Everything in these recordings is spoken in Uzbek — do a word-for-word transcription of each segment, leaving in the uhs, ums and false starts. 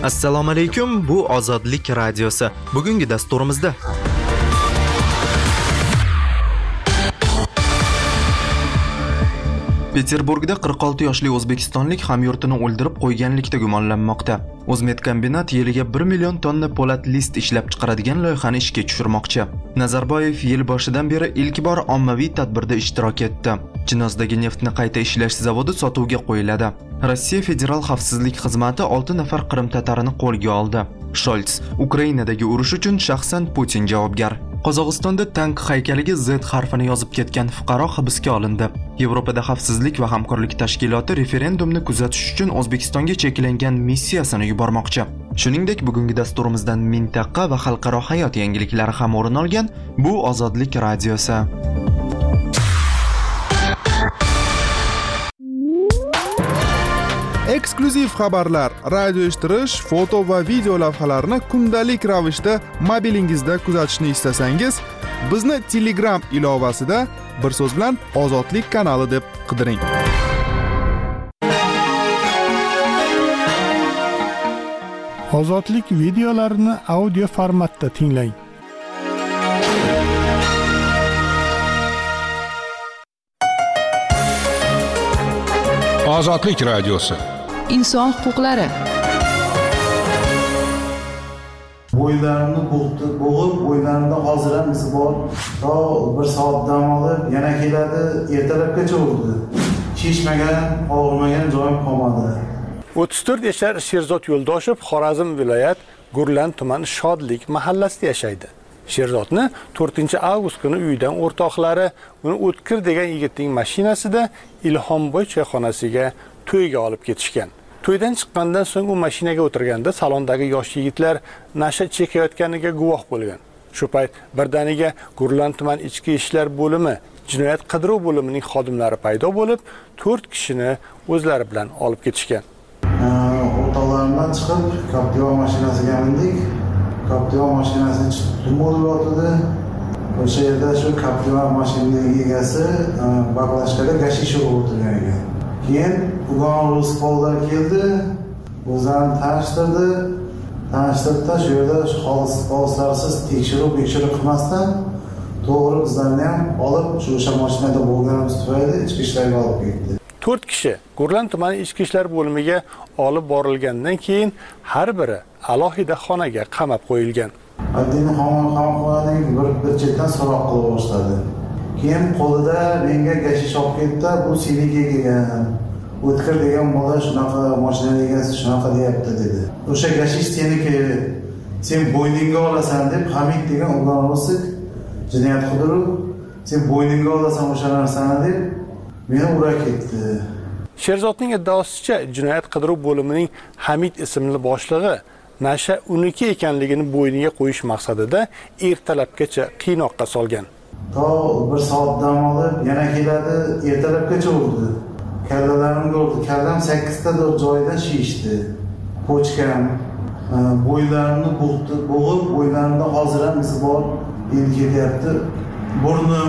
Assalomu alaykum, bu Ozodlik radiosi. Bugungi dasturimizda Peterburgda qirq olti yoshli o'zbekistonlik hamyurtini o'ldirib qo'yganlikda gumonlanmoqda. O'zmetkombinat yiliga bir million tonna po'lat list ishlab chiqaradigan loyihani ishga tushirmoqchi. Nazarboyev yil boshidan beri ilk bor ommaviy tadbirda ishtirok etdi. Chinozdagi neftni qayta ishlash zavodi sotuvga qo'yiladi. Rossiya Federal xavfsizlik xizmati olti nafar Qrim tatarini qo'lga oldi. Sholts Ukrainadagi urush uchun shaxsan Putin javobgar. Qozog'istonda tank haykaliga Z harfini yozib ketgan fuqaro hibsga olindi. Yevropada xavfsizlik va hamkorlik tashkiloti referendumni kuzatish uchun O'zbekistonga cheklangan missiyasini yubormoqchi. Shuningdek, bugungi dasturimizdan mintaqa va xalqaro hayot yangiliklari ham o'rin olgan. Bu Ozodlik radiosi. Eksklyuziv xabarlar, radio eshittirish, foto va video lavhalarni kundalik ravishda mobilingizda kuzatishni istasangiz, bizni Telegram ilovasida bir so'z bilan Ozodlik kanali deb qidiring. Ozodlik videolarini audio formatda tinglang. Ozodlik radiosi. İnson huquqlari. Bo'ylarimni bo'g'ib, bo'ylarimda hozir ham izi bor. To bir soat dam olib, yana keladi, ertalabgacha urdi. Chishmagan, og'rimagan joyim qolmadi. o'ttiz to'rt yashar Sherzod Yo'ldoshev Xorazm viloyat Gurlan tumani Shodlik mahallasida yashaydi. Sherzodni to'rtinchi avgust kuni uyidan o'rtoqlari uni O'tkir degan yigitning mashinasida Ilhomboy choyxonasiga to'yga olib ketishgan. To'ydan chiqqandan so'ng u mashinaga o'tirganda salondagi yosh yigitlar nasha chekayotganiga guvoh bo'lgan. Shu payt birdaniga Gurlan tuman ichki ishlar bo'limi, jinoyat qidiruv bo'limining xodimlari paydo bo'lib, to'rt kishini o'zlari bilan olib ketishgan. O'rtoqlarimdan chiqib, Captiva mashinasiga mindik. Captiva mashinasi tumurlotdi. O'sha yerda shu Captiva mashinaning egasi baklashkada gashish o'tirgan ekan. Keyin Ugon Rusqollar keldi, o'zlarini tanishtirdi. Tanishtirdi, shu yerda xolis xolislarsiz tekshiruv tekshiruv qilmasdan to'g'ri bizlarni ham olib, shu o'sha mashinada bo'lganimiz tufayli ichki ishlarga olib ketdi. to'rt kishi Gurlan tumani ichki ishlar bo'limiga olib borilgandan keyin har biri alohida xonaga qamab qo'yilgan. Addini qamoqxonaning bir bir chetdan so'roq qila boshladi. Keyin qo'lida menga gashish olib ketdi, bu seniki kelgan. O'tkir degan bola shunaqa mashina egasi shunaqa deyapti dedi. O'sha gashish seniki. Sen bo'yningga olasan deb Hamid degan o'g'lonosiz jinoyat qidiruv, sen bo'yningga olasan o'sha narsani deb meni ura ketdi. Sherzodning iddaosicha jinoyat qidiruv bo'limining Hamid ismli boshlig'i nasha uniki ekanligini bo'yniga qo'yish maqsadida ertalabgacha qiynoqqa solgan. To bir soat dam olib, yana keladi, ertalabgacha urdi. Kallalarimga urdi. Kallam sakkizta joyidan shishdi. Pochkam, bo'ylarimni bo'g'ib, bo'ylarimda hozir ham izi bor, endi ketyapti. Burnim,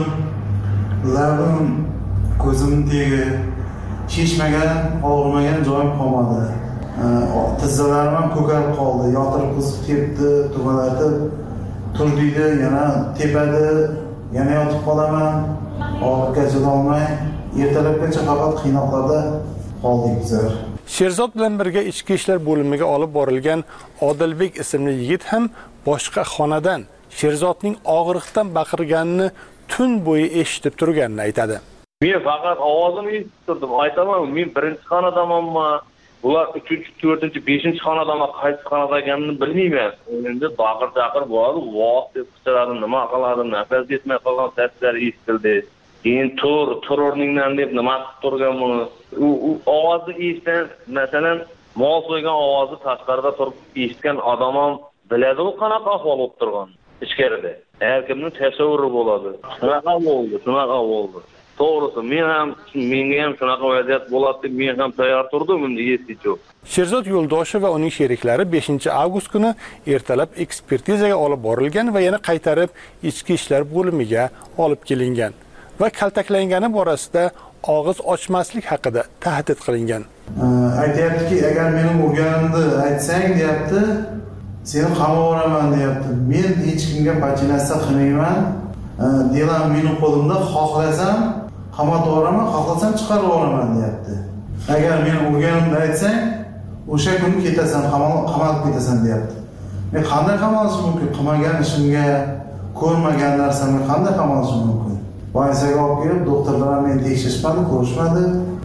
labim, ko'zimning tegi shishmagan, og'rimagan joyim qolmadi. Tizzalarim ham ko'karib qoldi, yotirib qizib ketdi, tumalatib turdiydi, yana tepadi, yana yotib qolaman. Og'riqqa olmay, ertalabgacha faqat qiynoqlarda qoldik bizlar. Sherzod bilan birga ichki ishlar bo'limiga olib borilgan Odilbek ismli yigit ham boshqa xonadan Sherzodning og'riqdan baqirganini tun bo'yi eshitib turganini aytadi. Men faqat ovozini eshitib turdim. Aytaman, men birinchi xonadamanmi, ular uchinchi, to'rtinchi, beshinchi xonadama qaysi xonada ekanini bilmayman. Endi baqir-chaqir bo'ladi, voq deb qichiradim, nima qiladim, nafas yetmay qolgan seslar eshitildi. Keyin tur, tur o'rningdan deb nima qilib turgan buni. U ovozni eshitgan, masalan, mol so'ygan ovozni tashqarida turib eshitgan odam ham biladi u qanaqa ahvol bo'lib turgan ichkarida. Har kimning tasavvuri bo'ladi. Shunaqa bo'ldi, shunaqa bo'ldi. To'g'risi, men ham menga ham shunaqa vaziyat bo'ladi deb men ham tayyor turdim endi yesichu. Sherzod Yo'ldoshev va uning sheriklari beshinchi avgust kuni ertalab ekspertizaga olib borilgan va yana qaytarib ichki ishlar bo'limiga olib kelingan va kaltaklangani borasida og'iz ochmaslik haqida tahdid qilingan. Aytyaptiki, agar mening urganimni aytsang, deyapti, seni qamab yuboraman, deyapti. Men hech kimga pachinatsiya qilmayman. Delan mening qo'limda, xohlasam qamatib yuboraman, xohlasam chiqarib yuboraman, deyapti. Agar men urganimni aytsang, o'sha kuni ketasan, qamalib ketasan, deyapti. Men qanday qamalishim mumkin? Qilmagan ishimga, ko'rmagan narsamga qanday qamalishim mumkin? Bolnisaga olib kelib, doktorlar meni tekshirishmadi, ko'rishmadi.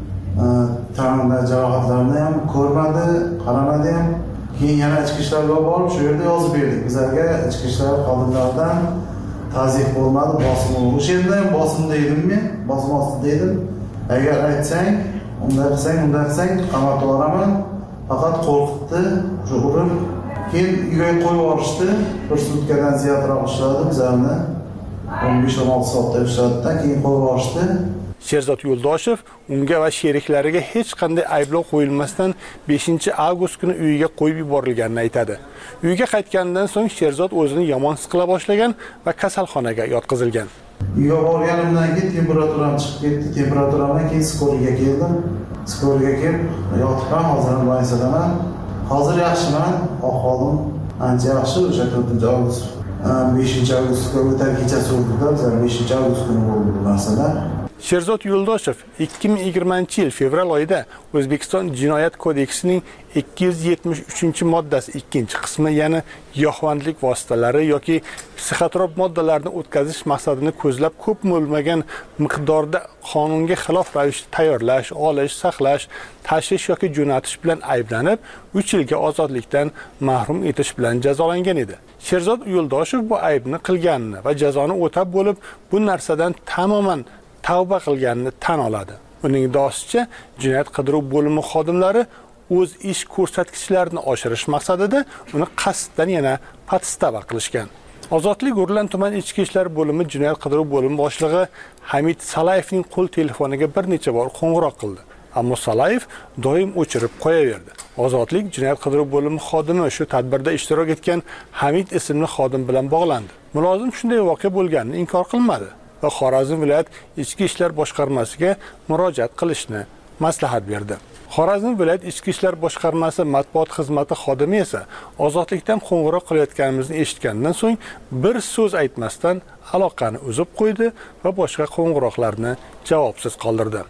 Tanamda jarohatlarni ham ko'rmadi, qaramadi ham. Keyin yana ichki ishlarga borib, shu yerda yozib berdik. Bizlarga ichki ishlar xodimlaridan tazyiq bo'lmadi, bosim bo'ldi. O'sha yerda ham bosimda edim men, bosim ostida edim. Agar aytsang, unday qilsang, unday qilsang, qamatib yuboraman. Faqat qo'rqitdi, shu urib. Keyin uyga qo'yib yuborishdi. Bir sutkadan ziyodroq ishladi bizlarni. o'n besh o'n olti soatda ishlatdi, keyin qo'yib yuborishdi. Sherzod Yo'ldoshev unga va sheriklariga hech qanday ayblov qo'yilmasdan beshinchi avgust kuni uyiga qo'yib yuborilganini aytadi. Uyga qaytganidan so'ng Sherzod o'zini yomon his qila boshlagan va kasalxonaga yotqizilgan. Uyga borganimdan keyin temperaturam chiqib ketdi. Temperaturamdan keyin skoriyaga keldim. Skoriyaga kelib yotibman, hozir ham bolnisadaman. Hozir yaxshiman, ahvolim ancha yaxshi. O'sha to'rtinchi avgust, beshinchi avgustga o'tar kechasi o'tdi. Bizlar beshinchi avgust kuni bo'ldi bu narsalar. Sherzod Yo'ldoshev ikki ming yigirmanchi yil fevral oyida O'zbekiston Jinoyat kodeksining ikki yuz yetmish uchinchi moddasi ikkinchi qismi, ya'ni giyohvandlik vositalari yoki psixotrop moddalarni o'tkazish maqsadini ko'zlab ko'p bo'lmagan miqdorda qonunga xilof ravishda tayyorlash, olish, saqlash, tashish yoki jo'natish bilan ayblanib, uch yilga ozodlikdan mahrum etish bilan jazolangan edi. Sherzod Yo'ldoshev bu aybni qilganini va jazoni o'tab bo'lib, bu narsadan tamoman tavba qilganini tan oladi. Uning iddaosicha, jinoyat qidiruv bo'limi xodimlari o'z ish ko'rsatkichlarini oshirish maqsadida uni qasddan yana patstava qilishgan. Ozodlik Gurlan tuman ichki ishlar bo'limi jinoyat qidiruv bo'limi boshlig'i Hamid Salayevning qo'l telefoniga bir necha bor qo'ng'iroq qildi. Ammo Salayev doim o'chirib qo'yaverdi. Ozodlik jinoyat qidiruv bo'limi xodimi shu tadbirda ishtirok etgan Hamid ismli xodim bilan bog'landi. Mulozim shunday voqea bo'lganini inkor qilmadi va Xorazm viloyat ichki ishlar boshqarmasiga murojaat qilishni maslahat berdi. Xorazm viloyat ichki ishlar boshqarmasi matbuot xizmati xodimi esa ozodlikdan qo'ng'iroq qilayotganimizni eshitgandan so'ng bir so'z aytmasdan aloqani uzib qo'ydi va boshqa qo'ng'iroqlarni javobsiz qoldirdi.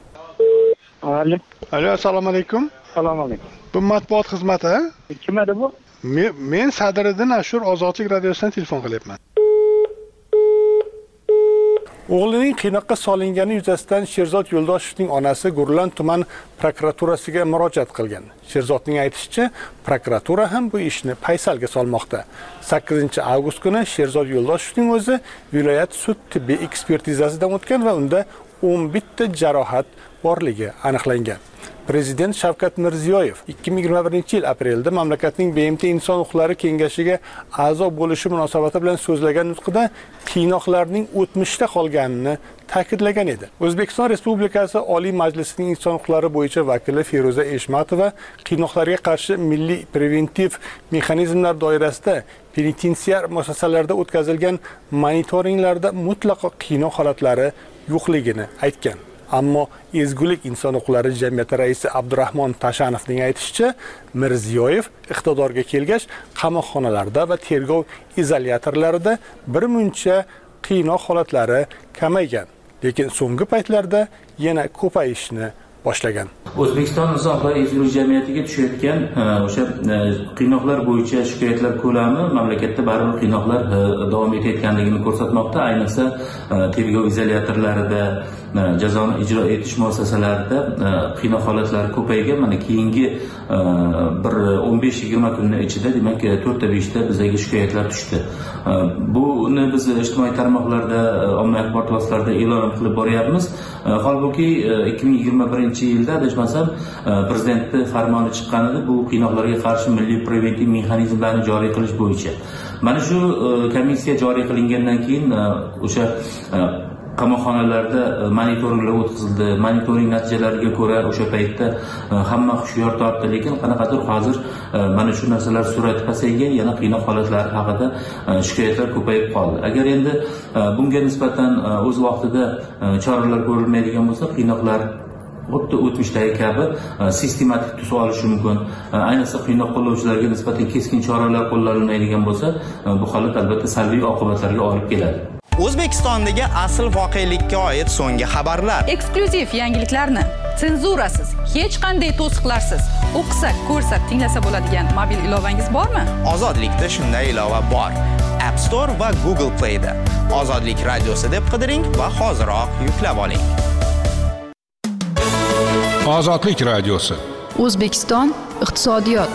Alo. Alo, assalomu alaykum. Assalomu alaykum. Bu matbuot xizmati? Kim edi bu? Men, men Sadiriddin Ashur Ozodlik radiosidan telefon qilyapman. O'g'lining qiynoqqa solingani yuzasidan Sherzod Yo'ldoshevning onasi Gurlan tuman prokuraturasiga murojaat qilgan. Sherzodning aytishicha, prokuratura ham bu ishni paysalga solmoqda. sakkizinchi avgust kuni Sherzod Yo'ldoshevning o'zi viloyat sud tibbiy ekspertizasidan o'tgan va unda o'n bitta jarohat borligi aniqlangan. Prezident Shavkat Mirziyoyev ikki ming yigirma birinchi yil aprelda mamlakatning B M T Inson huquqlari kengashiga a'zo bo'lishi munosabati bilan so'zlagan nutqida qiynoqlarning o'tmishda qolganini ta'kidlagan edi. O'zbekiston Respublikasi Oliy Majlisining Inson huquqlari bo'yicha vakili Feruza Eshmatova qiynoqlarga qarshi milliy preventiv mexanizmlar doirasida penitensiar muassasalarda o'tkazilgan monitoringlarda mutlaqo qiynoq holatlari yo'qligini aytgan. Ammo Ezgulik inson huquqlari jamiyati raisi Abdurahmon Tashanovning aytishicha, Mirziyoyev iqtidorga kelgach, qamoqxonalarda va tergov izolyatorlarida bir muncha qiynoq holatlari kamaygan, lekin so'nggi paytlarda yana ko'payishni boshlagan. O'zbekiston inson huquqlari ezgulik jamiyatiga tushayotgan o'sha qiynoqlar bo'yicha shikoyatlar ko'lami mamlakatda baribir qiynoqlar davom etayotganligini ko'rsatmoqda. Ayniqsa tergov izolyatorlarida, jazoni ijro etish muassasalarida qiynoq holatlari ko'paygan. Mana keyingi bir o'n besh yigirma kunning ichida, demak, to'rtta beshta bizga shikoyatlar tushdi. Buni biz ijtimoiy tarmoqlarda, ommaviy axborot vositalarida e'lon qilib boryapmiz. Holbuki ikki ming yigirma birinchi yilda adashmasam prezidentning farmoni chiqqan edi, bu qiynoqlarga qarshi milliy preventiv mexanizmlarni joriy qilish bo'yicha. Mana shu komissiya joriy qilingandan keyin o'sha qamoqxonalarda monitoringlar o'tkazildi. Monitoring natijalariga ko'ra o'sha paytda hamma hushyor tortdi, lekin qanaqadir hozir mana shu narsalar sur'ati pasaygan, yana qiynoq holatlari haqida shikoyatlar ko'payib qoldi. Agar endi bunga nisbatan o'z vaqtida choralar ko'rilmaydigan bo'lsa, qiynoqlar xuddi o'tmishdagi kabi sistematik tus olishi mumkin. Ayniqsa qiynoq qo'llovchilarga nisbatan keskin choralar qo'llanilmaydigan bo'lsa, bu holat albatta salbiy oqibatlarga olib keladi. O'zbekistondagi asl voqelikka oid so'nggi xabarlar. Eksklyuziv yangiliklarni senzurasiz, hech qanday to'siqlarsiz o'qisak, ko'rsak, tinglasa bo'ladigan mobil ilovangiz bormi? Ozodlikda shunday ilova bor. App Store va Google Play da. Ozodlik radiosi deb qidiring va hoziroq yuklab oling. Ozodlik radiosi. O'zbekiston iqtisodiyot.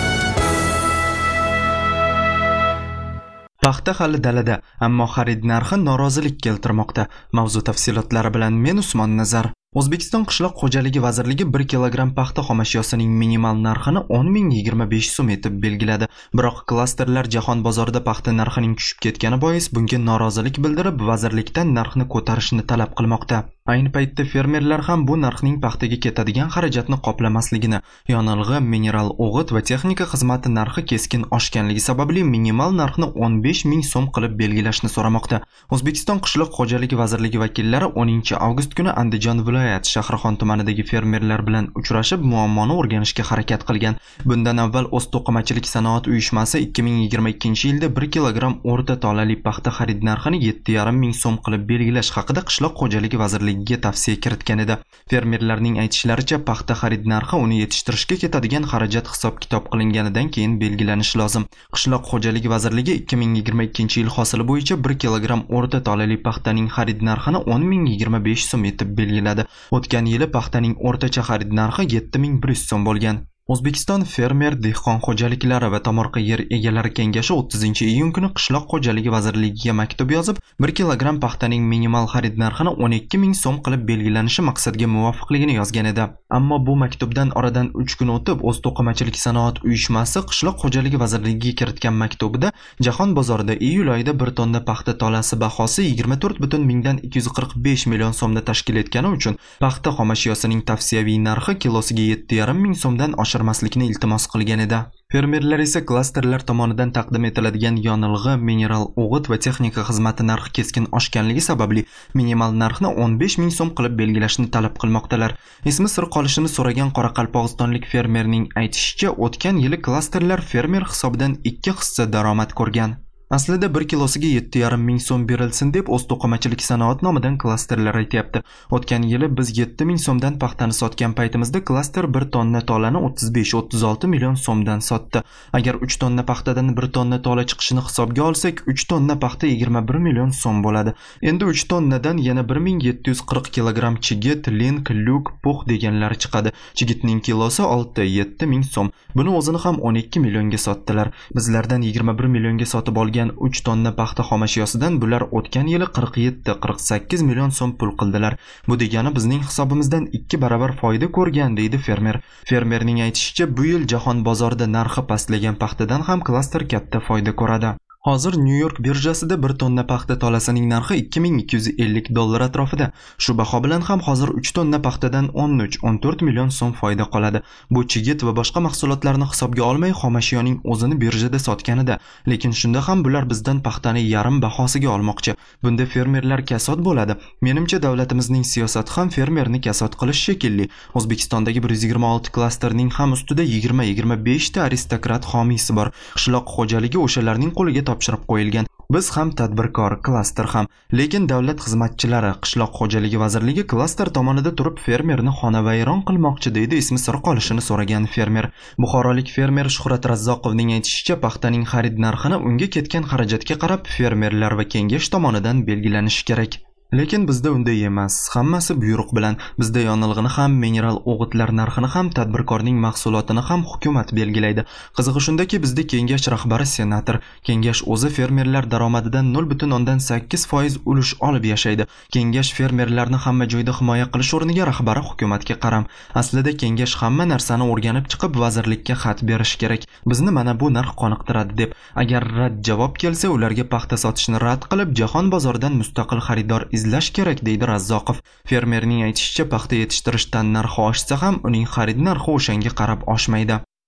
Paxta hali dalada, ammo xarid narxi norozilik keltirmoqda. Mavzu tafsilotlari bilan men Usmon Nazar. O'zbekiston qishloq xo'jaligi vazirligi bir kilogramm paxta xomashyosining minimal narxini o'n ming yigirma besh so'm etib belgiladi. Biroq klasterlar jahon bozorida paxta narxining tushib ketgani bois bunga norozilik bildirib, vazirlikdan narxni ko'tarishni talab qilmoqda. Ayni paytda fermerlar ham bu narxning paxtaga ketadigan xarajatni qoplamasligini, yonilg'i, mineral o'g'it va texnika xizmati narxi keskin oshganligi sababli minimal narxni o'n besh ming so'm qilib belgilashni so'ramoqda. O'zbekiston qishloq xo'jaligi vazirligi vakillari o'ninchi avgust kuni Andijon viloyat Shahrixon tumanidagi fermerlar bilan uchrashib, muammoni o'rganishga harakat qilgan. Bundan avval O'zto'qimachilik sanoat uyushmasi ikki ming yigirma ikkinchi yilda bir kilogramm o'rta tolali paxta xarid narxini yetti yarim ming so'm qilib belgilash haqida qishloq xo'jaligi vazirligiga tavsiya kiritgan edi. Fermerlarning aytishlaricha, paxta xarid narxi uni yetishtirishga ketadigan xarajat hisob-kitob qilinganidan keyin belgilanishi lozim. Qishloq xo'jaligi vazirligi ikki ming yigirma ikkinchi yil hosili bo'yicha bir kilogramm o'rta tolali paxtaning xarid narxini o'n ming yigirma besh so'm etib belgiladi. O'tgan yili paxtaning o'rtacha xarid narxi yetti ming bir yuz so'm bo'lgan. O'zbekiston fermer dehqon xo'jaliklari va tomorqa yer egalari kengashi o'ttizinchi iyun kuni qishloq xo'jaligi vazirligiga maktub yozib, bir kilogramm paxtaning minimal xarid narxini o'n ikki ming so'm qilib belgilanishi maqsadga muvofiqligini yozgan edi. Ammo bu maktubdan oradan uch kun o'tib, O'zto'qimachilik sanoat uyushmasi qishloq xo'jaligi vazirligiga kiritgan maktubida jahon bozorida iyul oyida bir tonna paxta tolasi bahosi yigirma to'rt butun mingdan ikki yuz qirq besh million so'mda tashkil etgani uchun paxta xomashyosining tavsiyaviy narxi kilosiga yetti yarim ming so'mdan oshirmaslikni iltimos qilgan edi. Fermerlar esa klasterlar tomonidan taqdim etiladigan yonilg'i, mineral o'g'it va texnika xizmati narxi keskin oshganligi sababli minimal narxni o'n besh ming so'm qilib belgilashni talab qilmoqdalar. Ismi sir qolishini so'ragan qoraqalpog'istonlik fermerning aytishicha, o'tgan yili klasterlar fermer hisobidan ikki hissa daromad ko'rgan. Aslida bir kilosiga yetti yarim ming so'm berilsin deb O'zto'qimachilik sanoat nomidan klasterlar aytyapti. O'tgan yili biz yetti ming so'mdan paxtani sotgan paytimizda klaster bir tonna tolani o'ttiz besh o'ttiz olti million so'mdan sotdi. Agar uch tonna paxtadan bir tonna tola chiqishini hisobga olsak, uch tonna paxta yigirma bir million so'm bo'ladi. Endi uch tonnadan yana bir ming yetti yuz qirq kilogramm chigit, link, lyuk, pux deganlari chiqadi. Chigitning kilosi olti yetti ming so'm. Buni o'zini ham o'n ikki millionga sotdilar. Bizlardan yigirma bir millionga sotib olgan uch tonna paxta xomashyosidan bular o'tgan yili qirq yetti qirq sakkiz million so'm pul qildilar. Bu degani bizning hisobimizdan ikki barobar foyda ko'rgan, deydi fermer. Fermerning aytishicha, bu yil jahon bozorida narxi pastlagan paxtadan ham klaster katta foyda ko'radi. Hozir New York birjasida bir tonna paxta tolasining narxi ikki ming ikki yuz ellik dollar atrofida. Shu baho bilan ham hozir uch tonna paxtadan o'n uch o'n to'rt million so'm foyda qoladi. Bu chigit va boshqa mahsulotlarni hisobga olmay xomashyoning o'zini birjada sotganida, lekin shunda ham bular bizdan paxtani yarim bahosiga olmoqchi. Bunda fermerlar kasod bo'ladi. Menimcha davlatimizning siyosati ham fermerni kasod qilish shekilli. O'zbekistondagi bir yuz yigirma olti klasterning ham ustida yigirma yigirma besh ta aristokrat homiysi bor. Qishloq xo'jaligi o'shalarning qo'liga topshirib qo'yilgan. Biz ham tadbirkor, klaster ham, lekin davlat xizmatchilari, qishloq xo'jaligi vazirligi klaster tomonida turib fermerni xonavayron qilmoqchi, deydi ismi sir qolishini so'ragan fermer. Buxorolik fermer Shuhrat Razzoqovning aytishicha, paxtaning xarid narxini unga ketgan xarajatga qarab fermerlar va kengash tomonidan belgilanishi kerak. Lekin bizda unday emas. Hammasi buyruq bilan. Bizda yonilg'ini ham, mineral o'g'itlar narxini ham, tadbirkorning mahsulotini ham hukumat belgilaydi. Qizig'i shundaki, bizda kengash rahbari senator. Kengash o'zi fermerlar daromadidan nol butun o'ndan sakkiz foiz ulush olib yashaydi. Kengash fermerlarni hamma joyda himoya qilish o'rniga rahbari hukumatga qaram. Aslida kengash hamma narsani o'rganib chiqib vazirlikka xat berish kerak. Bizni mana bu narx qoniqtiradi deb. Agar rad javob kelsa, ularga paxta sotishni rad qilib, jahon bozoridan mustaqil xaridor izlash kerak, deydi Razzoqov. Fermerning aytishicha, paxta yetishtirishdan narxi oshsa ham uning xarid narxi o'shanga qarab oshmaydi.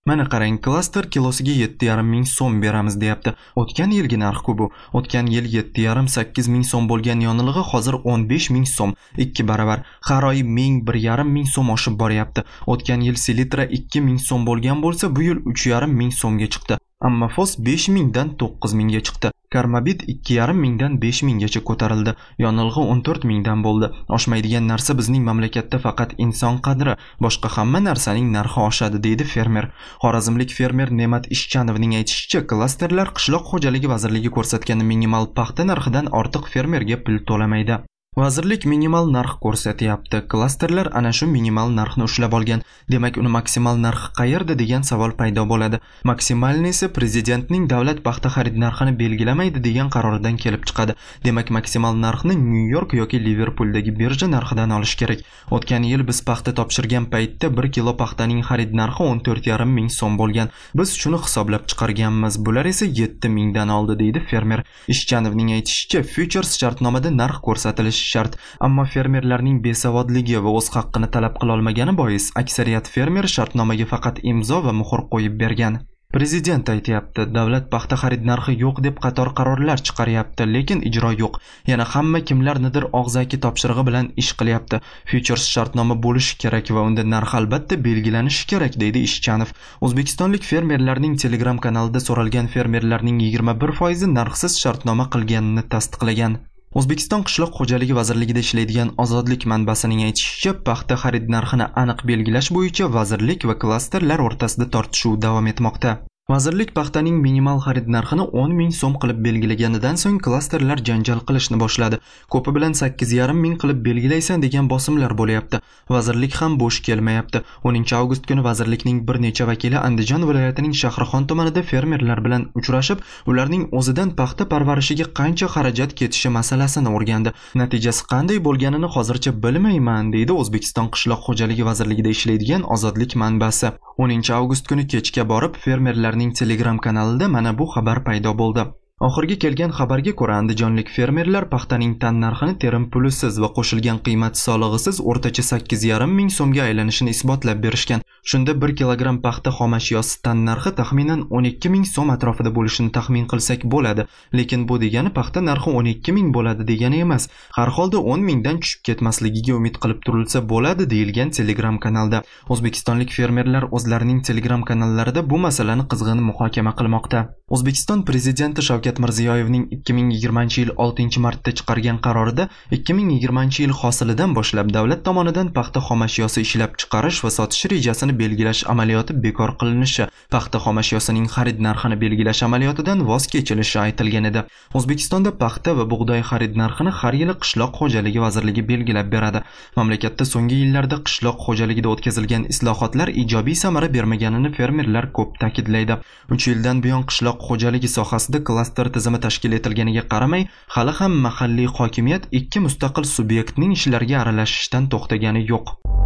Mana qarang, klaster kilosiga yetti yarim ming so'm beramiz deyapti. O'tgan yilgi narx-ku bu. O'tgan yil yetti yarim sakkiz ming so'm bo'lgan yonilg'i hozir o'n besh ming so'm, ikki baravar. Har oy ming bir yarim ming so'm oshib boryapti. O'tgan yil selitra ikki ming so'm bo'lgan bo'lsa, bu yil uch yarim ming so'mga chiqdi. Amma fos besh mingdan to'qqiz mingga chiqdi. Karmabit ikki yarim mingdan besh minggacha ko'tarildi. Yonilg'i o'n to'rt mingdan bo'ldi. Oshmaydigan narsa bizning mamlakatda faqat inson qadri, boshqa hamma narsaning narxi oshadi, deydi fermer. Xorazmlik fermer Ne'mat Ishchanovning aytishicha, klasterlar qishloq xo'jaligi vazirligi ko'rsatgan minimal paxta narxidan ortiq fermerga pul to'lamaydi. Vazirlik minimal narx ko'rsatyapti. Klasterlar ana shu minimal narxni ushlab olgan. Demak, uni maksimal narxi qayerda degan savol paydo bo'ladi. Maksimalni esa prezidentning davlat paxta xarid narxini belgilamaydi degan qaroridan kelib chiqadi. Demak, maksimal narxni New York yoki Liverpooldagi birja narxidan olish kerak. O'tgan yil biz paxta topshirgan paytda bir kilo paxtaning xarid narxi o'n to'rt yarim ming so'm bo'lgan. Biz shuni hisoblab chiqarganmiz. Bular esa yetti mingdan oldi, deydi fermer. Ishchanovning aytishicha, futures shartnomada narx ko'rsatilishi shart, ammo fermerlarning besavodligi va o'z haqqini talab qila olmagani bois aksariyat fermer shartnomaga faqat imzo va muhr qo'yib bergan. Prezident aytayapti, davlat paxta xarid narxi yo'q deb qator qarorlar chiqaryapti, lekin ijro yo'q. Yana hamma kimlarnidir og'zaki topshirig'i bilan ish qilyapti. Futures shartnoma bo'lishi kerak va unda narx albatta belgilanishi kerak, deydi Ishchanov. O'zbekistonlik fermerlarning Telegram kanalida so'ralgan fermerlarning yigirma bir foizi narxsiz shartnoma qilganini tasdiqlagan. O'zbekiston qishloq xo'jaligi vazirligida ishlaydigan Ozodlik manbasining aytishicha, paxta xarid narxini aniq belgilash bo'yicha vazirlik va klasterlar o'rtasida tortishuv davom etmoqda. Vazirlik paxtaning minimal xarid narxini o'n ming so'm qilib belgilaganidan so'ng klasterlar janjal qilishni boshladi. Ko'pi bilan sakkiz yarim ming qilib belgilaysan degan bosimlar bo'lyapti. Vazirlik ham bo'sh kelmayapti. o'ninchi avgust kuni vazirlikning bir necha vakili Andijon viloyatining Shahrixon tumanida fermerlar bilan uchrashib, ularning o'zidan paxta parvarishiga qancha xarajat ketishi masalasini o'rgandi. Natijasi qanday bo'lganini hozircha bilmayman, deydi O'zbekiston qishloq xo'jaligi vazirligida ishlaydigan Ozodlik manbasi. o'ninchi avgust kuni kechga borib fermerlarning Telegram kanalida mana bu xabar paydo bo'ldi. Oxirgi kelgan xabarga ko'ra, andijonlik fermerlar paxtaning tan narxini terim pulisiz va qo'shilgan qiymat solig'isiz o'rtacha sakkiz yarim ming so'mga aylanishini isbotlab berishgan. Shunda bir kilogramm paxta xomashyosi tan narxi taxminan o'n ikki ming so'm atrofida bo'lishini taxmin qilsak bo'ladi. Lekin bu degani paxta narxi o'n ikki ming bo'ladi degani emas. Har holda o'n mingdan tushib ketmasligiga umid qilib turilsa bo'ladi, deyilgan Telegram kanalda. O'zbekistonlik fermerlar o'zlarining Telegram kanallarida bu masalani qizg'in muhokama qilmoqda. O'zbekiston prezidenti Shavkat Mirziyoyevning ikki ming yigirmanchi yil oltinchi martda chiqargan qarorida ikki ming yigirmanchi yil hosilidan boshlab davlat tomonidan paxta xomashyosi ishlab chiqarish va sotish rejasini belgilash amaliyoti bekor qilinishi, paxta xomashyosining xarid narxini belgilash amaliyotidan voz kechilishi aytilgan edi. O'zbekistonda paxta va bug'doy xarid narxini har yili qishloq xo'jaligi vazirligi belgilab beradi. Mamlakatda so'nggi yillarda qishloq xo'jaligida o'tkazilgan islohotlar ijobiy samara bermaganini fermerlar ko'p ta'kidlaydi. uch yildan buyon qishloq xo'jaligi sohasida klaster tizimi tashkil etilganiga qaramay, hali ham mahalliy hokimiyat ikki mustaqil subyektning ishlariga aralashishdan to'xtagani yo'q.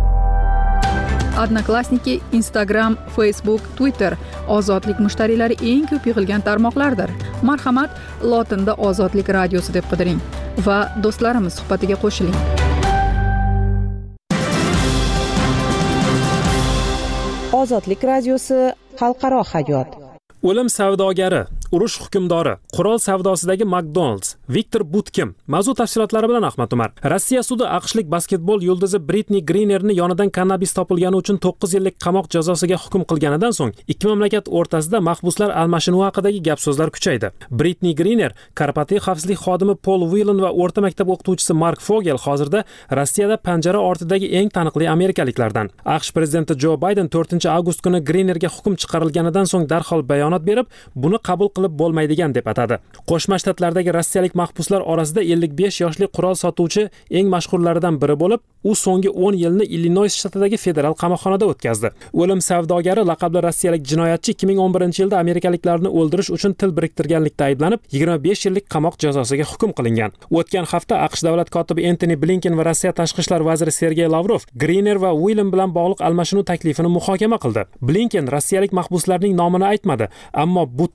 Odnoklassniki, Instagram, Facebook, Twitter ozodlik mushtariylari eng ko'p yig'ilgan tarmoqlardir. Marhamat, lotinda Ozodlik radiosi deb qidiring va do'stlarimiz suhbatiga qo'shiling. Ozodlik radiosi xalqaro hayot. O'lim savdogari, urush hukmdori, qurol savdosidagi McDonald's, Viktor Butkin. Mavzu tafsilotlari bilan Ahmad Umar. Rossiya sudi aqshlik basketbol yulduzi Britni Grinerni yonidan kannabis topilgani uchun to'qqiz yillik qamoq jazosiga hukm qilganidan so'ng ikki mamlakat o'rtasida mahbuslar almashinuvi haqidagi gap-so'zlar kuchaydi. Britni Griner, korporativ xavfsizlik xodimi Paul Whelan va o'rta maktab o'qituvchisi Mark Fogel hozirda Rossiyada panjara ortidagi eng taniqli amerikaliklardan. AQSh prezidenti Joe Biden to'rtinchi avgust kuni Grinerga hukm chiqarilganidan so'ng darhol bayonot berib, buni qabul qilib bo'lmaydigan deb atadi. Qo'shma Shtatlardagi rossiyalik mahbuslar orasida ellik besh yoshli qurol sotuvchi eng mashhurlaridan biri bo'lib, u so'nggi o'n yilni Illinois shtatidagi federal qamoqxonada o'tkazdi. O'lim savdogari laqabli rossiyalik jinoyatchi ikki ming o'n birinchi yilda amerikaliklarni o'ldirish uchun til biriktirganlikda ayblanib, yigirma besh yillik qamoq jazosiga hukm qilingan. O'tgan hafta AQSh davlat kotibi Antony Blinken va Rossiya tashqi ishlar vaziri Sergey Lavrov Griner va Whelan bilan bog'liq almashinuv taklifini muhokama qildi. Blinken rossiyalik mahbuslarning nomini aytmadi, ammo Butning ismi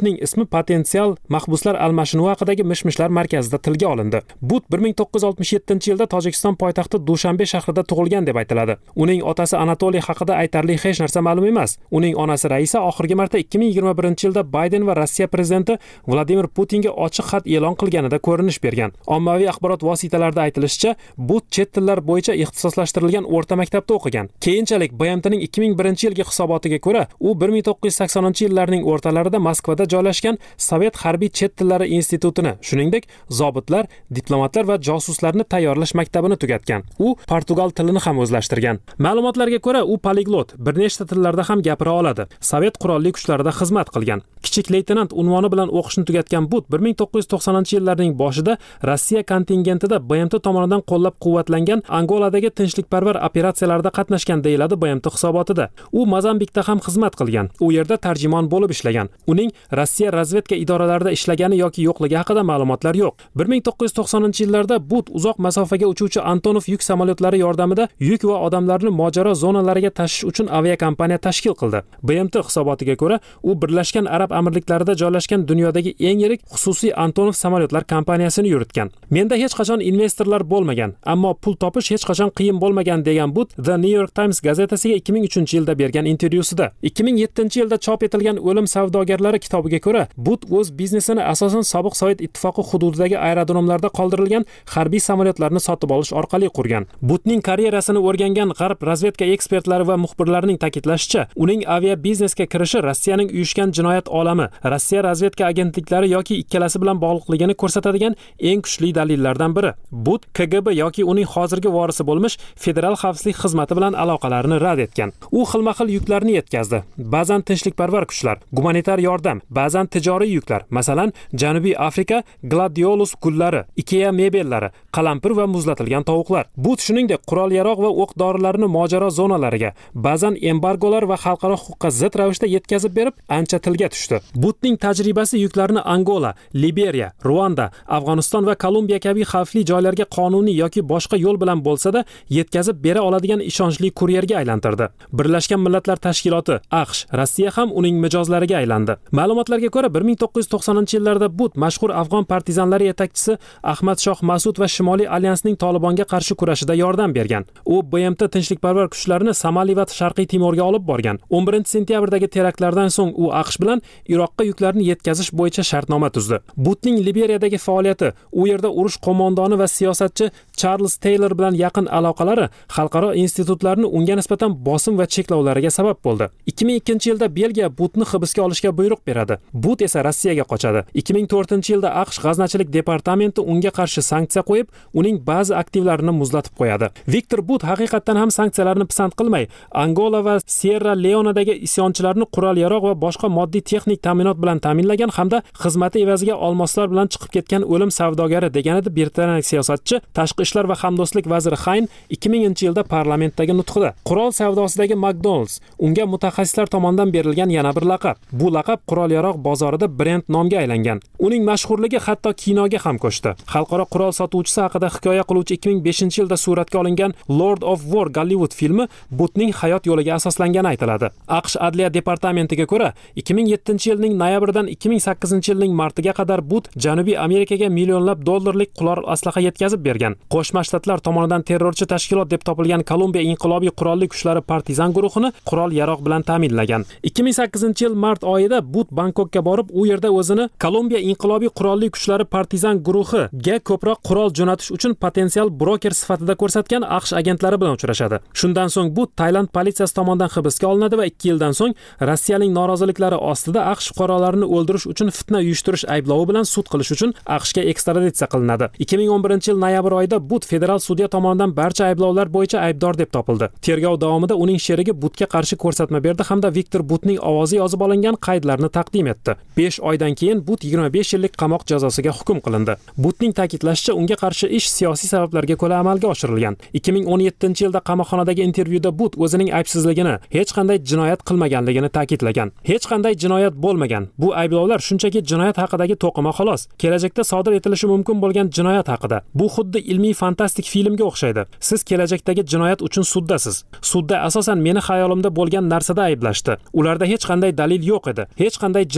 potensial mahbuslar almashinuvi haqidagi mish-mishlar markazida tilga olindi. But bir ming to'qqiz yuz oltmish yettinchi yilda Tojikiston poytaxti Dushanbe shahrida tug'ilgan deb aytiladi. Uning otasi Anatoliy haqida aytarli hech narsa ma'lum emas. Uning onasi Raisa oxirgi marta ikki ming yigirma birinchi yilda Bayden va Rossiya prezidenti Vladimir Putinga ochiq xat e'lon qilganida ko'rinish bergan. Ommaviy axborot vositalarida aytilishicha, But chet tillar bo'yicha ixtisoslashtirilgan o'rta maktabda o'qigan. Keyinchalik B M Tning ikki ming birinchi yilgi hisobotiga ko'ra, u bir ming to'qqiz yuz saksoninchi yillarning o'rtalarida Moskvada joylashgan Sovet harbiy chet tillari institutini, shuningdek, zobitlar, diplomatlar va josuslarni tayyorlash maktabini tugatgan. U portugal tilini ham o'zlashtirgan. Ma'lumotlarga ko'ra, u poliglot, bir nechta tillarda ham gapira oladi. Sovet qurolli kuchlarida xizmat qilgan. Kichik leytenant unvoni bilan o'qishni tugatgan But bir ming to'qqiz yuz to'qsoninchi yillarning boshida Rossiya kontingentida B M T tomonidan qo'llab-quvvatlangan Angoladagi tinchlikparvar operatsiyalarda qatnashgan deyiladi B M T hisobotida. U Mozambikda ham xizmat qilgan. U yerda tarjimon bo'lib ishlagan. Uning Rossiya razvedka idoralarida ishlagani yoki yo'qligi haqida ma'lumotlar yo'q. bir ming to'qqiz yuz to'qsoninchi yillarda But uzoq masofaga uchuvchi Antonov yuk samolyotlari yordamida yuk va odamlarni mojaro zonalariga tashish uchun aviakompaniya tashkil qildi. B M T hisobotiga ko'ra, u Birlashgan Arab Amirliklarida joylashgan dunyodagi eng yirik xususiy Antonov samolyotlar kompaniyasini yuritgan. Menda hech qachon investorlar bo'lmagan, ammo pul topish hech qachon qiyin bo'lmagan degan But The New York Times gazetasiga ikki ming uchinchi yilda bergan intervyusida. ikki ming yettinchi yilda chop etilgan O'lim savdogarlari kitobiga ko'ra, But o'z biznesini asosan sobiq Sovet ittifoqi hududidagi aerodromlarda qoldirilgan harbiy samolyotlarni sotib olish orqali qurgan. Butning karyerasini o'rgangan G'arb razvedka ekspertlari va muxbirlarining ta'kidlashicha, uning avia biznesga kirishi Rossiyaning uyushgan jinoyat olami, Rossiya razvedka agentliklari yoki ikkalasi bilan bog'liqligini ko'rsatadigan eng kuchli dalillardan biri. But K G B yoki uning hozirgi vorisi bo'lmish Federal xavfsizlik xizmati bilan aloqalarini rad etgan. U xilma-xil yuklarni yetkazdi. Ba'zan tinchlikparvar kuchlar, gumanitar yordam, ba'zan tijoriy yuklar, masalan, Janubiy Afrika gladiolus gullari, Ikea mebellari, qalampir va muzlatilgan tovuqlar. But shuningdek qurol-yarog' va o'q-dorilarni mojaro zonalariga, ba'zan embargolar va xalqaro huquqqa zid ravishda yetkazib berib, ancha tilga tushdi. Butning tajribasi yuklarni Angola, Liberiya, Ruanda, Afg'oniston va Kolumbiya kabi xavfli joylarga qonuniy yoki boshqa yo'l bilan bo'lsa-da yetkazib bera oladigan ishonchli kuryerga aylantirdi. Birlashgan Millatlar Tashkiloti, AQSh, Rossiya ham uning mijozlariga aylandi. Ma'lumotlarga ko'ra, bir ming to'qqiz yuz to'qsoninchi yillarda But mashhur afg'on partizanlari yetakchisi Ahmad Shoh Mas'ud va Shimoliy alyansning Tolibonga qarshi kurashida yordam bergan. U B M T tinchlikparvar kuchlarini Somali va Sharqiy Timorga olib borgan. o'n birinchi sentyabrdagi teraktlardan so'ng u AQSh bilan Iroqqa yuklarni yetkazish bo'yicha shartnoma tuzdi. Butning Liberiyadagi faoliyati, u yerda urush qo'mondoni va siyosatchi Charles Taylor bilan yaqin aloqalari xalqaro institutlarni unga nisbatan bosim va cheklovlariga sabab bo'ldi. ikki ming ikkinchi yilda Belgiya Butni hibsga olishga buyruq beradi. But esa Rossiyaga qochadi. ikki ming to'rtinchi yilda AQSh g'aznachilik departamenti unga qarshi sanksiya qo'yib, uning ba'zi aktivlarini muzlatib qo'yadi. Viktor But haqiqatan ham sanksiyalarni pisand qilmay, Angola va Sierra Leonedagi isyonchilarni qurol-yarog' va boshqa moddiy texnik ta'minot bilan ta'minlagan hamda xizmati evaziga olmoslar bilan chiqib ketgan o'lim savdogari degan edi britaniyalik siyosatchi, tashqi ishlar va hamdo'stlik vaziri Hayn ikki minginchi yilda parlamentdagi nutqida. Qurol savdosidagi McDonald's unga mutaxassislar tomonidan berilgan yana bir laqab. Bu laqab qurol-yarog' bozorida brend nomga aylangan. Uning mashhurligi hatto kinoga ham ko'chdi. Xalqaro qurol sotuvchisi haqida hikoya qiluvchi ikki ming beshinchi yilda suratga olingan Lord of War Gollywood filmi Butning hayot yo'liga asoslangani aytiladi. AQSh Adliya departamentiga ko'ra, ikki ming yettinchi yilning noyabridan ikki ming sakkizinchi yilning martiga qadar But Janubiy Amerikaga millionlab dollarlik qurol aslaha yetkazib bergan. Qo'shma Shtatlar tomonidan terrorchi tashkilot deb topilgan Kolumbiya inqilobiy qurolli kuchlari partizan guruhini qurol-yarog' bilan ta'minlagan. ikki ming sakkizinchi yil mart oyida But Bangkokka borib, u yerda o'zini Kolumbiya inqilobiy qurolli kuchlari partizan guruhiga ko'proq qurol jo'natish uchun potensial broker sifatida ko'rsatgan AQSh agentlari bilan uchrashadi. Shundan so'ng But Tailand politsiyasi tomonidan hibsga olinadi va ikki yildan so'ng Rossiyaning noroziliklari ostida AQSh fuqarolarini o'ldirish uchun fitna uyushtirish ayblovi bilan sud qilish uchun AQShga ekstraditsiya qilinadi. ikki ming o'n birinchi yil noyabr oyida But federal sudya tomonidan barcha ayblovlar bo'yicha aybdor deb topildi. Tergov davomida uning sherigi Butga qarshi ko'rsatma berdi hamda Viktor Butning ovozi yozib olingan qaydlarni taqdim etdi. besh oydan keyin But yigirma besh yillik qamoq jazosiga hukm qilindi. Butning ta'kidlashicha, unga qarshi ish siyosiy sabablarga ko'ra amalga oshirilgan. ikki ming o'n yettinchi yilda qamoqxonadagi intervyuda But o'zining aybsizligini, hech qanday jinoyat qilmaganligini ta'kidlagan. Hech qanday jinoyat bo'lmagan. Bu ayblovlar shunchaki jinoyat haqidagi to'qima xolos. Kelajakda sodir etilishi mumkin bo'lgan jinoyat haqida. Bu xuddi ilmiy fantastik filmga o'xshaydi. Siz kelajakdagi jinoyat uchun suddasiz. Sudda asosan meni xayolimda bo'lgan narsada ayblashdi. Ularda hech qanday dalil yo'q edi. Hech qanday jinoyat sodir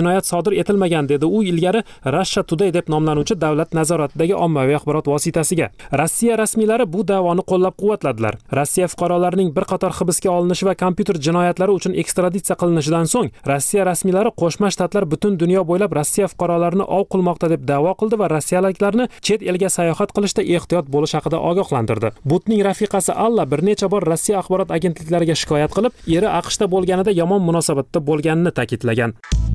sodir etilmagan, dedi u ilgari Russia Today deb nomlanuvchi davlat nazoratidagi ommaviy axborot vositasiga. Rossiya rasmiylari bu da'voni qo'llab-quvvatladilar. Rossiya fuqarolarining bir qator hibsga olinishi va kompyuter jinoyatlari uchun ekstraditsiya qilinishidan so'ng Rossiya rasmiylari Qo'shma Shtatlar butun dunyo bo'ylab Rossiya fuqarolarini ov qilmoqda deb da'vo qildi va rossiyaliklarni chet elga sayohat qilishda ehtiyot bo'lish haqida ogohlantirdi. Butning rafiqasi Alla bir necha bor Rossiya axborot agentliklariga shikoyat qilib, eri AQShda bo'lganida yomon munosabatda bo'lganini ta'kidlagan.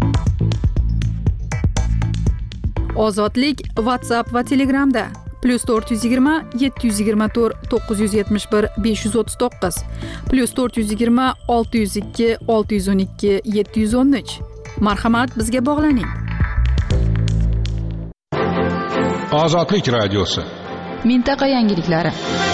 Ozodlik WhatsApp va Telegramda plus to'rt yuz yigirma yetti yuz yigirma to'rt to'qqiz yuz yetmish bir besh yuz o'ttiz to'qqiz plus to'rt yuz yigirma olti yuz ikki olti yuz o'n ikki yetti yuz o'n uch. Marhamat, bizga bog'laning. Ozodlik radiosi. Mintaqa yangiliklari.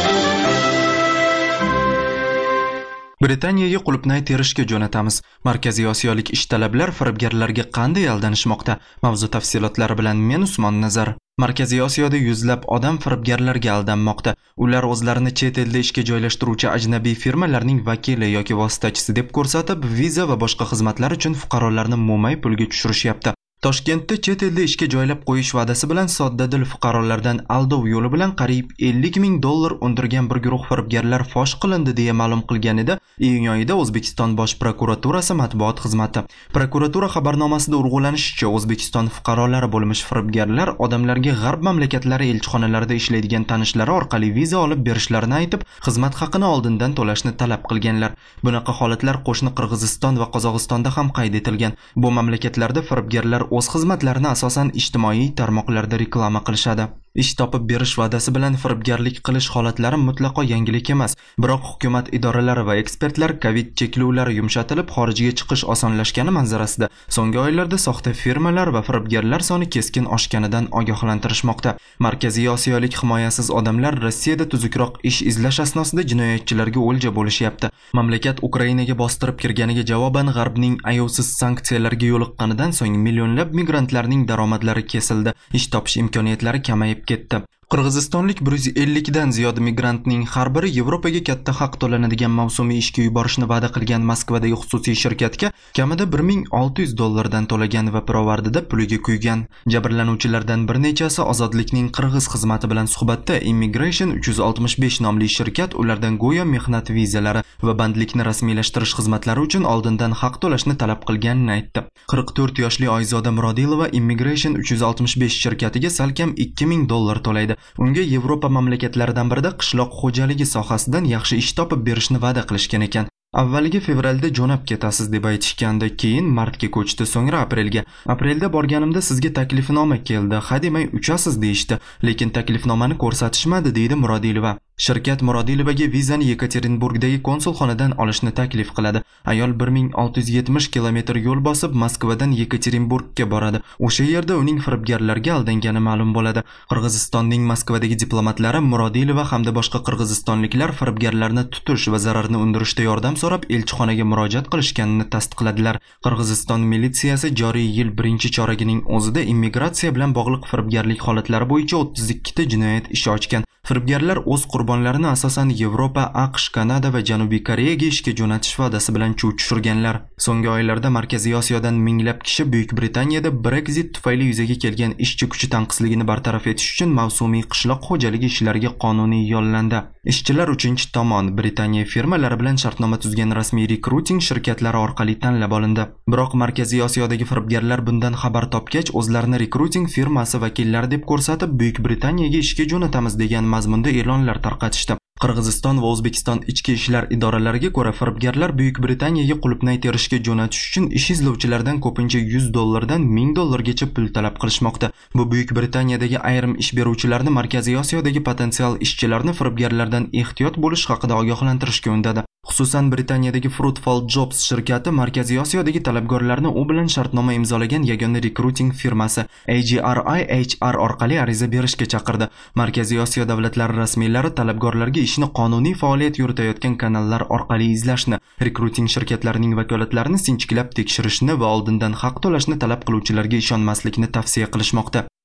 Britaniyaga qulupnay terishga jo'natamiz. Markaziy Osiyolik ishtalablar firibgarlarga qanday aldanishmoqda? Mavzu tafsilotlari bilan men Usmon Nazar. Markaziy Osiyoda yuzlab odam firibgarlarga aldanmoqda. Ular o'zlarini chet elda ishga joylashtiruvchi ajnabiy firmalarning vakili yoki vositachisi deb ko'rsatib, viza va boshqa xizmatlar uchun fuqarolarni mo'may pulga tushirishyapti. Toshkentda chet elda ishga joylab qo'yish va'dasi bilan soddadil fuqarolardan aldov yo'li bilan qariyb ellik ming dollar undirgan bir guruh firibgarlar fosh qilindi deya ma'lum qilgan edi iyun oyida O'zbekiston Bosh prokuraturasi matbuot xizmati. Prokuratura xabarnomasida urg'ulanishicha, O'zbekiston fuqarolari bo'lmish firibgarlar odamlarga g'arb mamlakatlari elchixonalarida ishlaydigan tanishlari orqali viza olib berishlarini aytib, xizmat haqini oldindan to'lashni talab qilganlar. Bunaqa holatlar qo'shni Qirg'iziston va Qozog'istonda ham qayd etilgan. Bu mamlakatlarda firibgarlar o'z xizmatlarini asosan ijtimoiy tarmoqlarda reklama qilishadi. Ish topib berish va'dasi bilan firibgarlik qilish holatlari mutlaqo yangilik emas. Biroq hukumat idoralari va ekspertlar Covid cheklovlari yumshatilib, xorijga chiqish osonlashgani manzarasida so'nggi oylarda soxta firmalar va firibgarlar soni keskin oshganidan ogohlantirishmoqda. Markaziy Osiyolik himoyasiz odamlar Rossiyada tuzukroq ish izlash asnosida jinoyatchilarga o'lja bo'lishyapti. Mamlakat Ukrainaga bostirib kirganiga javoban G'arbning ayovsiz sanksiyalarga yo'liqqanidan so'ng millionlab migrantlarning daromadlari kesildi. Ish topish imkoniyatlari kamayib ketdi. Qirg'izistonlik bir yuz ellik dan ziyod migrantning har biri Yevropaga katta haq to'lanadigan mavsumiy ishga yuborishni va'da qilgan Moskvadagi xususiy shirkatga kamida bir ming olti yuz dollardan to'lagan va pirovardida puliga kuygan. Jabrlanuvchilardan bir nechasi Ozodlikning qirg'iz xizmati bilan suhbatda Immigration uch yuz oltmish besh nomli shirkat ulardan go'yo mehnat vizalari va bandlikni rasmiylashtirish xizmatlari uchun oldindan haq to'lashni talab qilganini aytdi. qirq to'rt yoshli Oyzoda Murodilova Immigration uch yuz oltmish besh shirkatiga salkam ikki ming dollar to'laydi. Unga Yevropa mamlakatlaridan birida qishloq xo'jaligi sohasidan yaxshi ish topib berishni va'da qilishgan ekan. Avvaliga fevralda jo'nab ketasiz deb aytishganda, keyin martga ko'chdi, so'ngra aprelga. Aprelda borganimda sizga taklifnoma keldi, hademay uchasiz deyishdi, lekin taklifnomani ko'rsatishmadi, deydi Murodilova. Shirkat Murodilovaga vizani Yekaterinburgdagi konsulxonadan olishni taklif qiladi. Ayol bir ming olti yuz yetmish kilometr yo'l bosib Moskvadan Yekaterinburgga boradi. O'sha yerda uning firibgarlarga aldangani ma'lum bo'ladi. Qirg'izistonning Moskvadagi diplomatlari Murodilova hamda boshqa qirg'izistonliklar firibgarlarni tutish va zararni undirishda yordam so'rab elchixonaga murojaat qilishganini tasdiqladilar. Qirg'iziston militsiyasi joriy yil birinchi choragining o'zida immigratsiya bilan bog'liq firibgarlik holatlari bo'yicha o'ttiz ikki ta jinoyat ishi ochgan. Firibgarlar o'z qurbonlarini asosan Yevropa, AQSh, Kanada va Janubiy Koreyaga ishga jo'natish va'dasi bilan chuv tushirganlar. So'nggi oylarda Markaziy Osiyodan minglab kishi Buyuk Britaniyada Brexit tufayli yuzaga kelgan ishchi kuchi tanqisligini bartaraf etish uchun mavsumiy qishloq xo'jaligi ishlariga qonuniy yollandi. Ishchilar uchinchi tomon Britaniya firmalari bilan shartnoma tuzgan rasmiy rekruting shirkatlari orqali tanlab olindi. Biroq Markaziy Osiyodagi firibgarlar bundan xabar topgach, o'zlarini rekruting firmasi vakillari deb ko'rsatib, Buyuk Britaniyaga ishga jo'natamiz degan mazmunda e'lonlar tarqatishdi. Qirg'iziston va O'zbekiston ichki ishlar idoralariga ko'ra, firibgarlar Buyuk Britaniyaga qulupnay terishga jo'natish uchun ish izlovchilardan ko'pincha yuz dollardan ming dollargacha pul talab qilishmoqda. Bu Buyuk Britaniyadagi ayrim ish beruvchilarni Markaziy Osiyodagi potensial ishchilarni firibgarlardan ehtiyot bo'lish haqida ogohlantirishga undadi. Xususan Britaniyadagi Fruitful Jobs shirkati Markaziy Osiyodagi talabgorlarni u bilan shartnoma imzolagan yagona rekruting firmasi A G R I H R orqali ariza berishga chaqirdi. Markaziy Osiyo davlatlari rasmiylari talabgorlarga ishni qonuniy faoliyat yuritayotgan kanallar orqali izlashni, rekruting shirkatlarining vakolatlarini sinchiklab tekshirishni va oldindan haq to'lashni talab qiluvchilarga ishonmaslikni tavsiya qilishmoqda.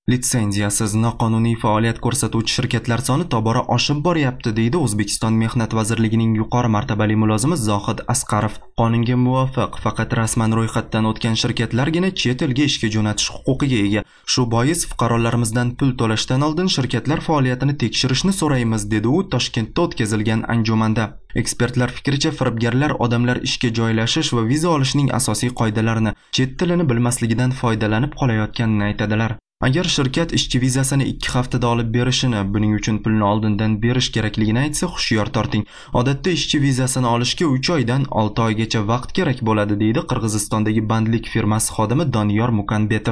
Litsenziyasiz noqonuniy faoliyat ko'rsatuvchi shirkatlar soni tobora oshib boryapti, deydi O'zbekiston Mehnat vazirligining yuqori martabali mulozimi Zohid Asqarov. Qonunga muvofiq faqat rasman ro'yxatdan o'tgan shirkatlargina chet elga ishga jo'natish huquqiga ega. Shu bois fuqarolarimizdan pul to'lashdan oldin shirkatlar faoliyatini tekshirishni so'raymiz, dedi u Toshkentda o'tkazilgan anjumanda. Ekspertlar fikricha, firibgarlar odamlar ishga joylashish va viza olishning asosiy qoidalarini, chet tilini bilmasligidan foydalanib qolayotganini aytadilar. Agar shirkat ishchi vizasini ikki haftada olib berishini, buning uchun pulni oldindan berish kerakligini aytsa, hushyor torting. Odatda ishchi vizasini olishga uch oydan olti oygacha vaqt kerak bo'ladi, deydi Qirg'izistondagi bandlik firmasi xodimi Doniyor Mukanbetov.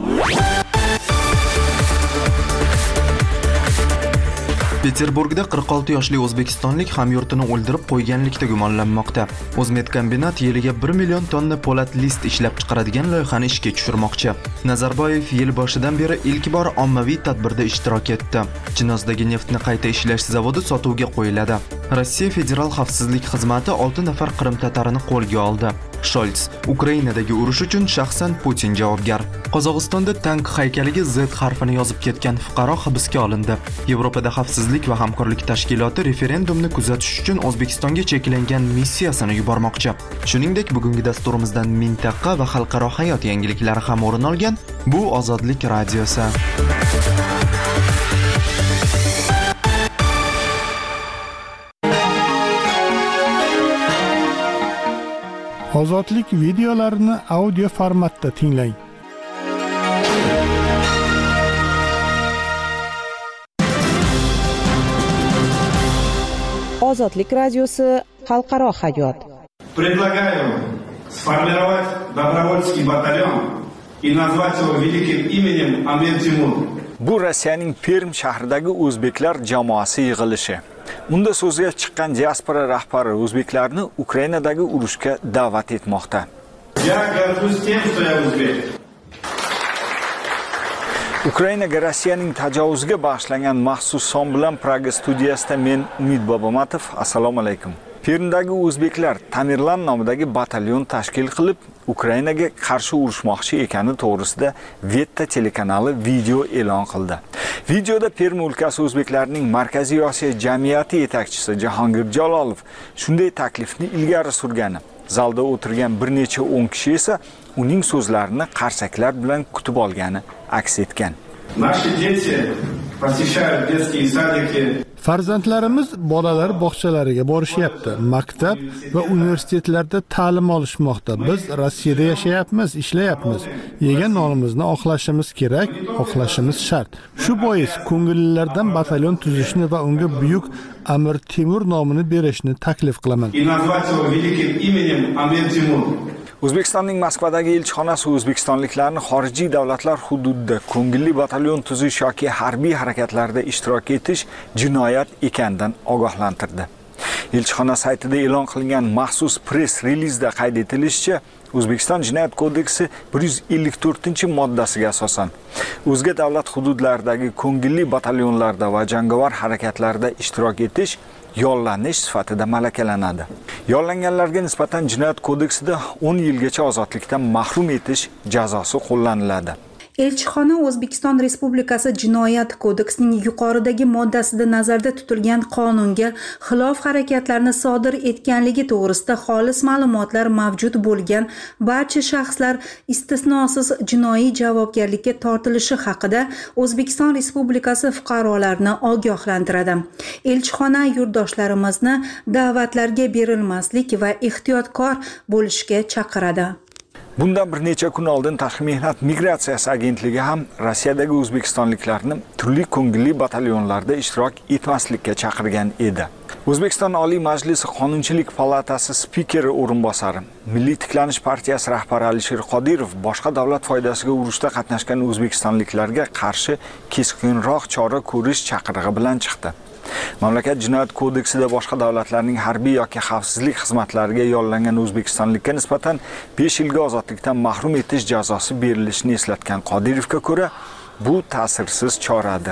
Peterburgda qirq olti yoshli o'zbekistonlik hamyurtini o'ldirib qo'yganlikda gumonlanmoqda. O'zmetkombinat yiliga bir million tonna po'lat list ishlab chiqaradigan loyihani ishga tushirmoqchi. Nazarboyev yil boshidan beri ilk bor ommaviy tadbirda ishtirok etdi. Chinozdagi neftni qayta ishlash zavodi sotuvga qo'yiladi. Rossiya Federal xavfsizlik xizmati olti nafar Qrim tatarini qo'lga oldi. Sholts: Ukrainadagi urush uchun shaxsan Putin javobgar. Qozog'istonda tank haykaliga Z harfini yozib ketgan fuqaro hibsga olindi. Yevropada xavfsizlik va hamkorlik tashkiloti referendumni kuzatish uchun O'zbekistonga cheklangan missiyasini yubormoqchi. Shuningdek, bugungi dasturimizdan mintaqa va xalqaro hayot yangiliklari ham o'rin olgan. Bu Ozodlik radiosi. Ozodlik videolarini audio formatda tinglang. Ozodlik radiosi xalqaro hayot. Предлагаю сформировать добровольский батальон и назвать его великим именем Амир Тимур. Bu Rossiyaning Perm shahridagi o'zbeklar jamoasi yig'ilishi. Unda so'zga chiqqan diaspora rahbari o'zbeklarni Ukrainadagi urushga da'vat etmoqda. Я горжусь тем, что я узбек. Ukrainaga Rossiyaning tajovuziga bag'ishlangan maxsus son bilan Praga studiyasida men Umid Bobomatov. Assalomu alaykum. Permdagi o'zbeklar Tamirlan nomidagi batalyon tashkil qilib, Ukrainaga qarshi urushmoqchi ekani to'g'risida Vetta telekanali video e'lon qildi. Videoda Perm o'lkasi o'zbeklarining Markaziy Osiyo jamiyati yetakchisi Jahongir Jalolov shunday taklifni ilgari surgani, zalda o'tirgan bir necha o'n kishi esa uning so'zlarini qarsaklar bilan kutib olgani aks etgan. Наши дети посещают детские садики. Farzandlarimiz bolalar bog'chalariga borishyapti, maktab va universitetlarda ta'lim olishmoqda. Biz Rossiyada yashayapmiz, ishlayapmiz. Yegan nonimizni oqlashimiz kerak, oqlashimiz shart. Shu bois ko'ngillilardan batalyon tuzishni va unga buyuk Amir Temur nomini berishni taklif qilaman. O'zbekistonning Moskvadagi elchixonasi o'zbekistonliklarni xorijiy davlatlar hududida ko'ngilli batalyon tuzish yoki harbiy harakatlarda ishtirok etish jinoyat ekanidan ogohlantirdi. Elchixona saytida e'lon qilingan maxsus press relizda qayd etilishicha, O'zbekiston Jinoyat kodeksi bir yuz ellik to'rtinchi moddasiga asosan o'zga davlat hududlaridagi ko'ngilli batalyonlarda va jangovar harakatlarda ishtirok etish yollanish sifatida malakalanadi. Yollanganlarga nisbatan Jinoyat kodeksida o'n yilgacha ozodlikdan mahrum etish jazosi qo'llaniladi. Elchixona O'zbekiston Respublikasi Jinoyat kodeksining yuqoridagi moddasida nazarda tutilgan qonunga xilof harakatlarni sodir etganligi to'g'risida xolis ma'lumotlar mavjud bo'lgan barcha shaxslar istisnosiz jinoiy javobgarlikka tortilishi haqida O'zbekiston Respublikasi fuqarolarini ogohlantiradi. Elchixona yurtdoshlarimizni da'vatlarga berilmaslik va ehtiyotkor bo'lishga chaqiradi. Bundan bir necha kun oldin Tashqi mehnat migratsiyasi agentligi ham Rossiyadagi o'zbekistonliklarni turli ko'ngilli batalyonlarda ishtirok etmaslikka chaqirgan edi. O'zbekiston Oliy Majlisi Qonunchilik palatasi spikeri o'rinbosari, Milliy tiklanish partiyasi rahbari Alisher Qodirov boshqa davlat foydasiga urushda qatnashgan o'zbekistonliklarga qarshi keskinroq chora ko'rish chaqirig'i bilan chiqdi. Mamlakat Jinoyat kodeksida boshqa davlatlarning harbiy yoki xavfsizlik xizmatlariga yollangan o'zbekistonlikka nisbatan besh yilga ozodlikdan mahrum etish jazosi berilishini eslatgan Qodirovga ko'ra, bu ta'sirsiz choradir.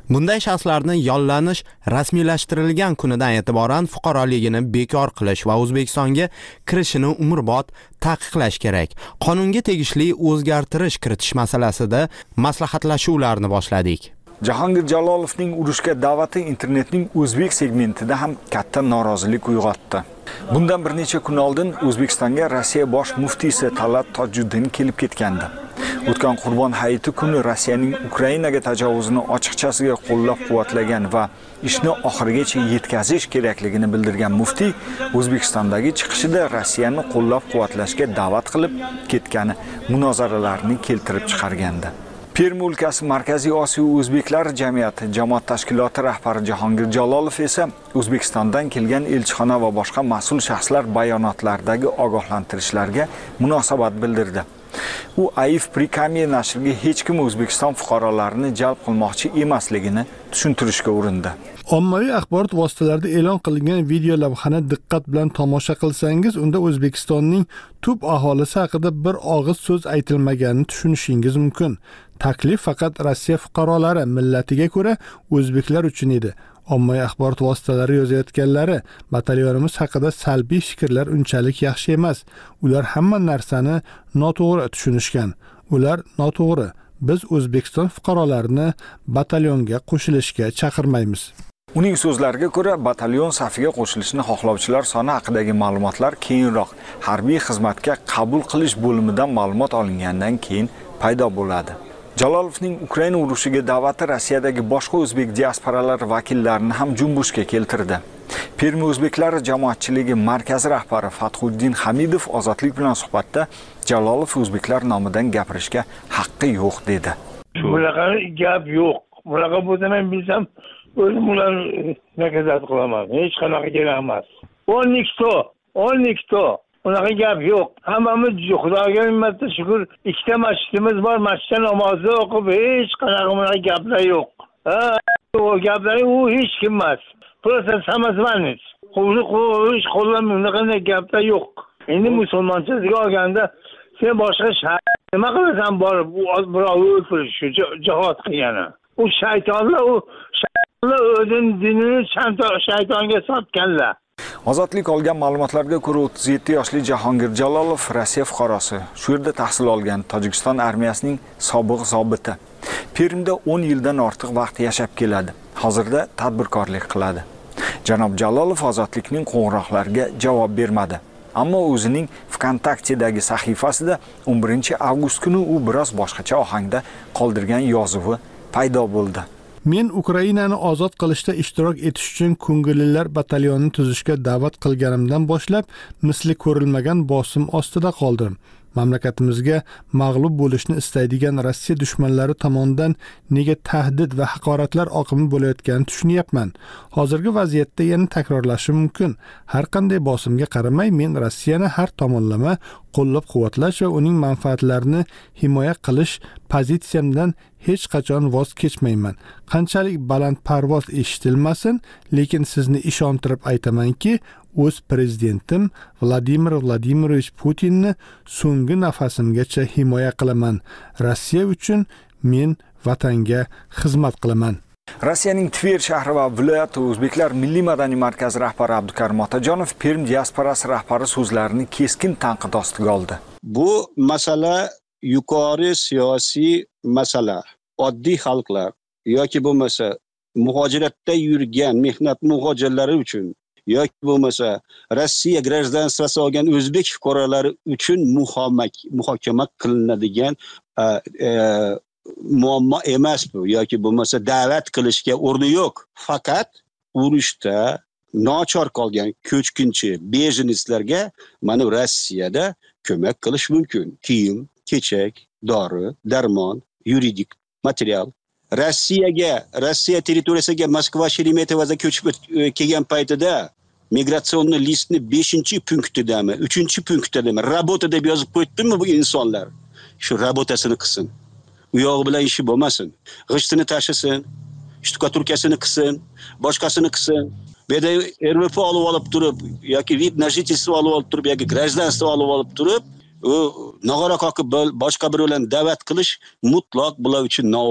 Bunday shaxslarni yollanish rasmiylashtirilgan kunidan e'tiboran fuqaroligini bekor qilish va O'zbekistonga kirishini umrbod taqiqlash kerak. Qonunga tegishli o'zgartirish kiritish masalasida maslahatlashuvlarni boshladik. Jahongir Jalolovning urushga da'vati internetning o'zbek segmentida ham katta norozilik uyg'otdi. Bundan bir necha kun oldin O'zbekistonga Rossiya bosh muftiysi Talat Tojuddin kelib ketgandi. O'tgan Qurbon hayiti kuni Rossiyaning Ukrainaga tajovuzini ochiqchasiga qo'llab-quvvatlagan va ishni oxirigacha yetkazish kerakligini bildirgan muftiy O'zbekistondagi chiqishida Rossiyani qo'llab-quvvatlashga da'vat qilib ketgani munozaralarni keltirib chiqargandi. Perm o'lkasi Markaziy Osiyo O'zbeklar jamiyati jamoat tashkiloti rahbari Jahongir Jalolov esa O'zbekistondan kelgan elchixona va boshqa mas'ul shaxslar bayonotlaridagi ogohlantirishlarga munosabat bildirdi. U Aif Prikamiya nashriga hech kim O'zbekiston fuqarolarini jalb qilmoqchi emasligini tushuntirishga urindi. Ommaviy axborot vositalarida e'lon qilingan video lavhani diqqat bilan tomosha qilsangiz, unda O'zbekistonning tub aholisi haqida bir og'iz so'z aytilmaganini tushunishingiz mumkin. Taklif faqat Rossiya fuqarolari millatiga ko'ra o'zbeklar uchun edi. Ommaviy axborot vositalari yozayotganlari batalyonimiz haqida salbiy fikrlar unchalik yaxshi emas. Ular hamma narsani noto'g'ri tushunishgan. Ular noto'g'ri. Biz O'zbekiston fuqarolarini batalyonga qo'shilishga chaqirmaymiz. Uning so'zlariga ko'ra, batalyon safiga qo'shilishni xohlovchilar soni haqidagi ma'lumotlar keyinroq harbiy xizmatga qabul qilish bo'limidan ma'lumot olingandan keyin paydo bo'ladi. Jalolovning Ukraina urushiga da'vati Rossiyadagi boshqa o'zbek diasporalari vakillarini ham junbushga keltirdi. Perm o'zbeklari jamoatchiligi markazi rahbari Fathuddin Hamidov Ozodlik bilan suhbatda Jalolov o'zbeklar nomidan gapirishga haqqi yo'q dedi. Bunaqa gap yo'q. Bunaqa bo'lsa men bilsam, o'zim ularni nakazat qilaman. Hech qanaqa kerak emas. o'n ikkita, o'n ikkita unaqa gap yo'q. Hammamiz Xudoga minmatda shukr, ikkita masjidimiz bor, masjidda namozni o'qib, hech qanaqa bunaqa gaplar yo'q. Ha, o gaplar u hech kim emas. Просто самозванец. Qo'lni qo'yish, qo'llan unaqa gaplar yo'q. Endi musulmonchaga olganda sen boshqa shayton nima qilasan borib, birovni o'ldirish, jihad qilgani. U shaytonlar, u shaytonlar o'zining dinini shaytonga sotganlar. Ozodlik olgan ma'lumotlarga ko'ra o'ttiz yetti yoshli Jahongir Jalolov Rossiya fuqarosi. Shu yerda tahsil olgan Tojikiston armiyasining sobiq zobiti. Permda o'n yildan ortiq vaqt yashab keladi. Hozirda tadbirkorlik qiladi. Janob Jalolov Ozodlikning qo'ng'iroqlariga javob bermadi. Ammo o'zining VKontakte'dagi sahifasida o'n birinchi avgust kuni u biroz boshqacha ohangda qoldirgan yozuvi paydo bo'ldi. Men Ukrainani ozod qilishda ishtirok etish uchun ko'ngillilar batalyonini tuzishga da'vat qilganimdan boshlab misli ko'rilmagan bosim ostida qoldim. Mamlakatimizga mag'lub bo'lishni istaydigan Rossiya dushmanlari tomonidan nega tahdid va haqoratlar oqimi bo'layotganini tushunyapman. Hozirgi vaziyatda yana takrorlashi mumkin. Har qanday bosimga qaramay, men Rossiyani har tomonlama qo'llab-quvvatlash va uning manfaatlarini himoya qilish pozitsiyamdan hech qachon voz kechmayman. Qanchalik balandparvoz eshitilmasin, lekin sizni ishontirib aytamanki, o'z prezidentim Vladimir Vladimirovich Putinni so'nggi nafasimgacha himoya qilaman. Rossiya uchun men vatanga xizmat qilaman. Rossiyaning Tver shahri va viloyati o'zbeklar milliy madaniy markazi rahbari Abdukarim Otajonov Perm diasporasi rahbari so'zlarini keskin tanqid ostiga oldi. Bu masala yuqori siyosiy masala. Oddiy xalqlar yoki bo'lmasa muhojiratda yurgan mehnat muhojirlari uchun yoki bo'lmasa Rossiya gражданствоsi olgan o'zbek fuqarolari uchun muhokama qilinadigan muammo emas bu yoki bo'lmasa da'vat qilishga o'rni yo'q. Faqat urushda nochor qolgan ko'chkinchi bejinistlarga mana Rossiyada ko'mak qilish mumkin. Kiyim, kechak, dori, darmon, yuridik material. Rossiyaga, Rossiya territoriyasiga Moskva Sheremetyevoda ko'chib kelgan paytida migratsion listni beshinchi punktidami, uchinchi punktidami rabota deb yozib qo'ydimi bu insonlar? Shu rabotasini qilsin. U yog'i bilan ishi bo'lmasin. G'ishtini tashisin, shtukaturkasini qilsin, boshqasini qilsin. Bu yerda R V P olib olib turib yoki vid na жительство olib olib turib yoki гражданство olib olib turib, u nog'ora qoqib boshqa bir bilan da'vat qilish mutlaq bular uchun noo'rin.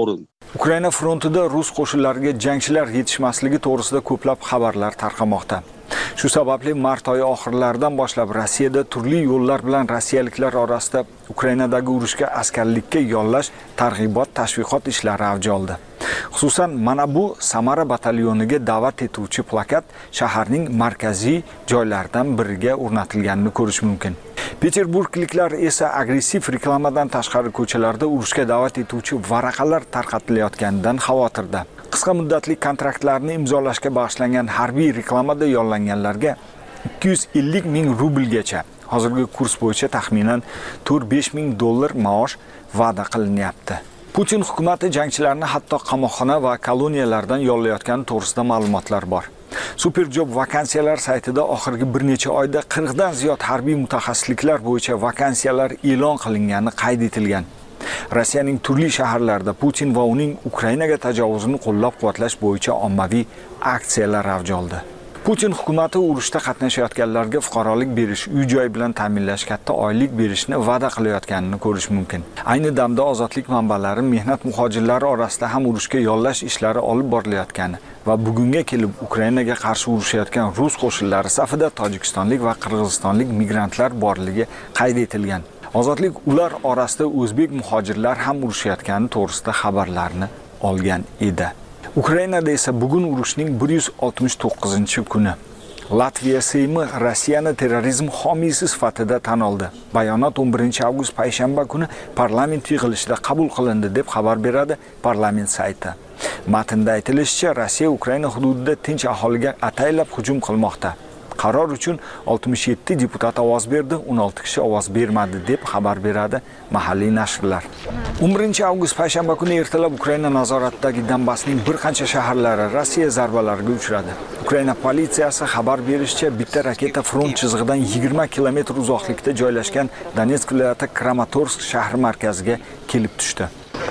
Ukraina frontida rus qo'shinlariga jangchilar yetishmasligi to'g'risida ko'plab xabarlar tarqamoqda. Shu sababli mart oyi oxirlaridan boshlab Rossiyada turli yo'llar bilan rossiyaliklar orasida Ukrainadagi urushga askarlikka yollash, targ'ibot, tashviqot ishlari avj oldi. Xususan, mana bu Samara batalyoniga da'vat etuvchi plakat shaharning markaziy joylaridan biriga o'rnatilganini ko'rish mumkin. Peterburgliklar esa agressiv reklamadan tashqari ko'chalarda urushga da'vat etuvchi varaqalar tarqatilayotganidan xavotirda. Qisqa muddatli kontraktlarni imzolashga bag'ishlangan harbiy reklamada yollanganlarga ikki yuz ellik ming rublgacha, hozirgi kurs bo'yicha taxminan to'rt besh ming dollar maosh va'da qilinyapti. Putin hukumati jangchilarni hatto qamoqxona va koloniyalardan yollayotgani to'g'risida ma'lumotlar bor. Superjob vakansiyalar saytida oxirgi bir necha oyda qirq dan ziyod harbiy mutaxassisliklar bo'yicha vakansiyalar e'lon qilingani qayd etilgan. Rossiyaning turli shaharlarida Putin va uning Ukrainaga tajovuzini qo'llab-quvvatlash bo'yicha ommaviy aksiyalar avj oldi. Putin hukumati urushda qatnashayotganlarga fuqarolik berish, uy-joy bilan ta'minlash, katta oylik berishni va'da qilayotganini ko'rish mumkin. Ayni damda ozodlik manbalari mehnat muhojirlari orasida ham urushga yollash ishlari olib borilayotgani va bugunga kelib Ukrainaga qarshi urushayotgan rus qo'shinlari safida tojikistonlik va qirg'izistonlik migrantlar borligi qayd etilgan. Ozodlik ular orasida o'zbek muhojirlar ham urushayotgani to'g'risida xabarlarni olgan edi. Ukrainada esa bugun urushning bir yuz oltmish to'qqizinchi kuni. Latviya Seymi Rossiyani terrorizm homiysi sifatida tan oldi. Bayonot o'n birinchi avgust payshanba kuni parlament yig'ilishida qabul qilindi deb xabar beradi parlament sayti. Matnda aytilishicha, Rossiya Ukraina hududida tinch aholiga ataylab hujum qilmoqda. Qaror uchun oltmish yetti deputat ovoz berdi, o'n olti kishi ovoz bermadi deb xabar beradi mahalliy nashrlar. o'n birinchi avgust payshanba kuni ertalab Ukraina nazoratidagi Donbassning bir qancha shaharlari Rossiya zarbalariga uchradi. Ukraina politsiyasi xabar berishicha, bitta raketa front chizig'idan yigirma kilometr uzoqlikda joylashgan Donetsk viloyati Kramatorsk shahri markaziga kelib tushdi.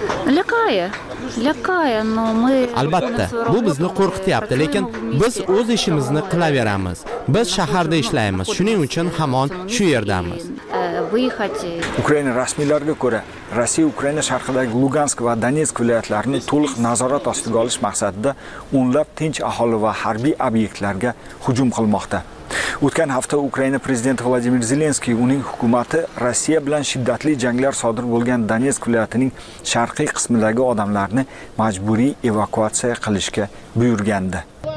Albatta, bu bizni qo'rqityapti, lekin biz o'z ishimizni qilaveramiz. Biz shaharda ishlaymiz, shuning uchun hamon shu yerdamiz. Ukraina rasmiylariga ko'ra, Rossiya Ukraina sharqidagi Lugansk va Donetsk viloyatlarini to'liq nazorat ostiga olish maqsadida o'nlab tinch aholi va harbiy obyektlarga hujum qilmoqda. O'tgan hafta Ukraina prezidenti Vladimir Zelenskiy uning hukumati Rossiya bilan shiddatli janglar sodir bo'lgan Donetsk viloyatining sharqiy qismidagi odamlarni majburiy evakuatsiya qilishga buyurgandi.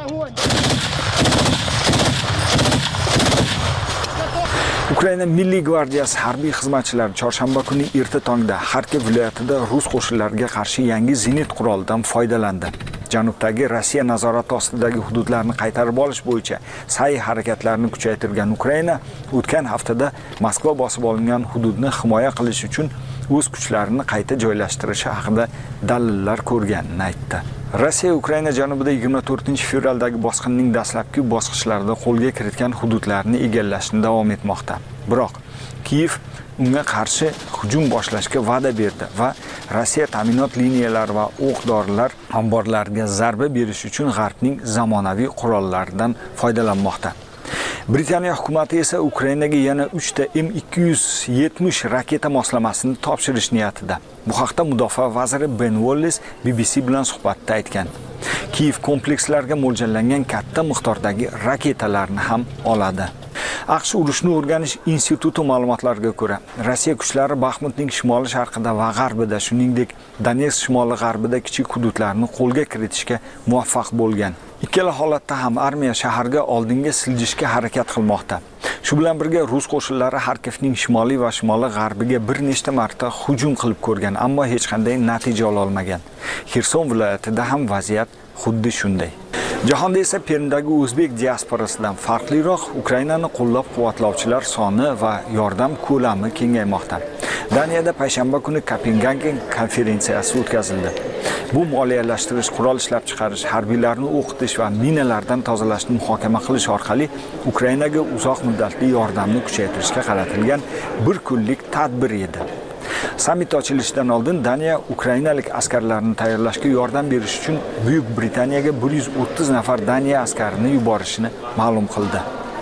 Ukraina Milliy gvardiyasi harbiy xizmatchilari chorshanba kuni erta tongda Xarkov viloyatida rus qo'shinlariga qarshi yangi zenit qurolidan foydalandi. Janubdagi Rossiya nazorati ostidagi hududlarni qaytarib olish bo'yicha sa'y harakatlarini kuchaytirgan Ukraina o'tgan haftada Moskva bosib olingan hududni himoya qilish uchun o'z kuchlarini qayta joylashtirishi haqida dalillar ko'rganini aytdi. Rossiya Ukraina janubida yigirma to'rtinchi fevraldagi bosqinning dastlabki bosqichlarida qo'lga kiritgan hududlarni egallashni davom etmoqda. Biroq Kiyev unga qarshi hujum boshlashga va'da berdi va Rossiya ta'minot liniyalari va o'q-dorilar omborlariga zarba berish uchun G'arbning zamonaviy qurollaridan foydalanmoqda. Britaniya hukumati esa Ukrainaga yana uchta M ikki yuz yetmish raketa moslamasini topshirish niyatida. Bu haqda mudofaa vaziri Ben Wallace B B C bilan suhbatda aytgan. Kiyev komplekslarga mo'ljallangan katta miqdordagi raketalarni ham oladi. AQSh urushni o'rganish instituti ma'lumotlariga ko'ra, Rossiya kuchlari Baxmutning shimoli sharqida va g'arbida, shuningdek Donetsk shimoli g'arbida kichik hududlarni qo'lga kiritishga muvaffaq bo'lgan. Ikkala holatda ham armiya shaharga oldinga siljishga harakat qilmoqda. Shu bilan birga rus qo'shinlari Xarkovning shimoliy va shimoli g'arbiga bir nechta marta hujum qilib ko'rgan, ammo hech qanday natija ola olmagan. Xerson viloyatida ham vaziyat xuddi shunday. Jahonda esa Permdagi o'zbek diasporasidan farqliroq Ukrainani qo'llab-quvvatlovchilar soni va yordam ko'lami kengaymoqda. Daniyada payshanba kuni Kopengagen konferensiyasi o'tkazildi. Bu moliyalashtirish, qurol ishlab chiqarish, harbiylarni o'qitish va minalardan tozalashni muhokama qilish orqali Ukrainaga uzoq muddatli yordamni kuchaytirishga qaratilgan bir kunlik tadbir edi. Sammit ochilishidan oldin Daniya ukrainalik askarlarni tayyorlashga yordam berish uchun Buyuk Britaniyaga bir yuz o'ttiz nafar Daniya askarini yuborishini ma'lum qildi.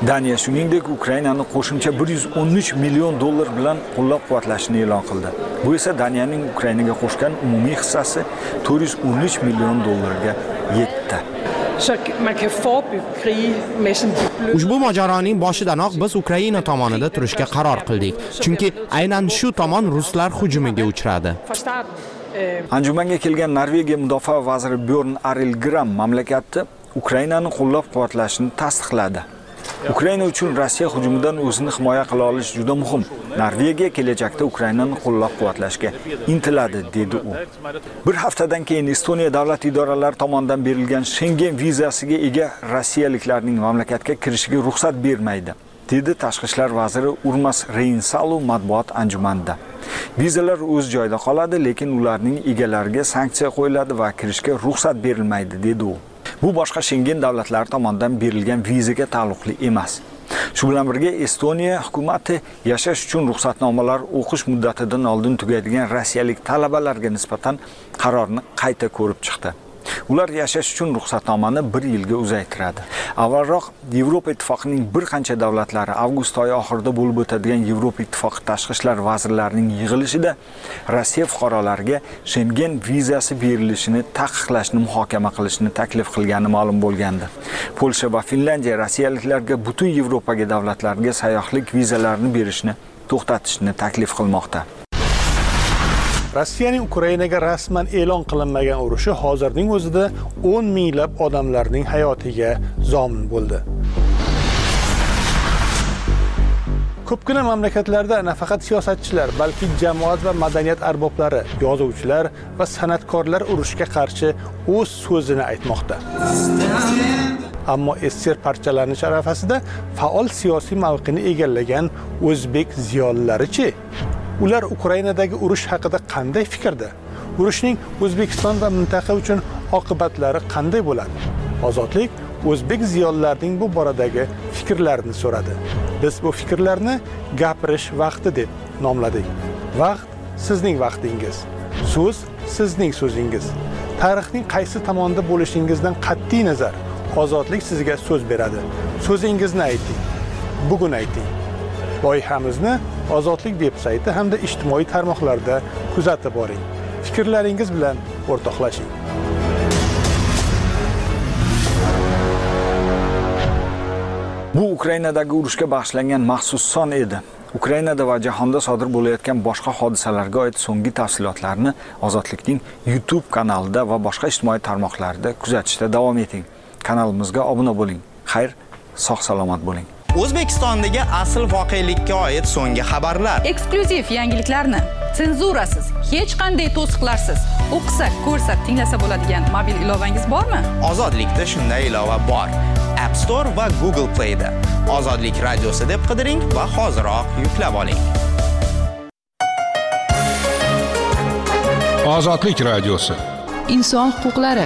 Daniya shuningdek Ukrainani qo'shimcha bir yuz o'n uch million dollar bilan qo'llab-quvvatlashini e'lon qildi. Bu esa Daniyaning Ukrainaga qo'shgan umumiy hissasi to'rt yuz o'n uch million dollarga yetdi. Ushbu mojaroning boshidanoq biz Ukraina tomonida turishga qaror qildik, chunki aynan shu tomon ruslar hujumiga uchradi. Anjumanga kelgan Norvegiya mudofaa vaziri Bjorn Arilgram mamlakatni Ukrainani qo'llab-quvvatlashini tasdiqladi. Ukraina uchun Rossiya hujumidan o'zini himoya qila olish juda muhim. Norvegiya kelajakda Ukrainani qo'llab-quvvatlashga intiladi, dedi u. Bir haftadan keyin Estoniya davlat idoralari tomonidan berilgan Schengen vizasiga ega rossiyaliklarning mamlakatga kirishiga ruxsat bermaydi, dedi tashqi ishlar vaziri Urmas Reinsalu matbuot anjumanida. Vizalar o'z joyida qoladi, lekin ularning egalariga sanksiya qo'yiladi va kirishga ruxsat berilmaydi, dedi u. Bu boshqa Schengen davlatlari tomonidan berilgan vizaga taalluqli emas. Shu bilan birga Estoniya hukumati yashash uchun ruxsatnomalar o'qish muddatidan oldin tugaydigan rossiyalik talabalarga nisbatan qarorni qayta ko'rib chiqdi. Ular yashash uchun ruxsatnomani bir yilga uzaytiradi. Avvalroq Yevropa Ittifoqining bir qancha davlatlari avgust oyi oxirida bo'lib o'tadigan Yevropa Ittifoqi tashqi ishlar vazirlarining yig'ilishida Rossiya fuqarolariga Schengen vizasi berilishini taqiqlashni muhokama qilishni taklif qilgani ma'lum bo'lgandi. Polsha va Finlandiya rossiyaliklarga butun Yevropaga davlatlarga sayyohlik vizalarini berishni to'xtatishni taklif qilmoqda. Rossiyaning Ukrainaga rasman e'lon qilinmagan urushi hozirning o'zida o'n minglab odamlarning hayotiga zomin bo'ldi. Ko'pgina mamlakatlarda nafaqat siyosatchilar, balki jamoat va madaniyat arboblari, yozuvchilar va san'atkorlar urushga qarshi o'z so'zini aytmoqda. Ammo S S R parchalanish arafasida faol siyosiy mavqeni egallagan o'zbek ziyolilari-chi? Ular Ukrainadagi urush haqida qanday fikrda? Urushning O'zbekiston va mintaqa uchun oqibatlari qanday bo'ladi? Ozodlik o'zbek ziyolilarining bu boradagi fikrlarini so'radi. Biz bu fikrlarni gapirish vaqti deb nomladik. Vaqt sizning vaqtingiz. So'z sizning so'zingiz. Tarixning qaysi tomonda bo'lishingizdan qat'iy nazar, ozodlik sizga so'z beradi. So'zingizni ayting. Bugun ayting. Loyihamizni Ozodlik veb-sayti hamda ijtimoiy tarmoqlarda kuzatib boring. Fikrlaringiz bilan o'rtoqlashing. Bu Ukrainadagi urushga bag'ishlangan maxsus son edi. Ukrainada va jahonda sodir bo'layotgan boshqa hodisalarga oid so'nggi tafsilotlarni Ozodlikning YouTube kanalida va boshqa ijtimoiy tarmoqlarda kuzatishda davom eting. Kanalimizga obuna bo'ling. Xayr, sog'-salomat bo'ling. O'zbekistondagi asl voqelikka oid so'nggi xabarlar, eksklyuziv yangiliklarni senzurasiz, hech qanday to'siqlarsiz o'qisa, ko'rsa, tinglasa bo'ladigan mobil ilovangiz bormi? Ozodlikda shunday ilova bor. App Store va Google Play da Ozodlik radiosi deb qidiring va hoziroq yuklab oling. Ozodlik radiosi. Inson huquqlari.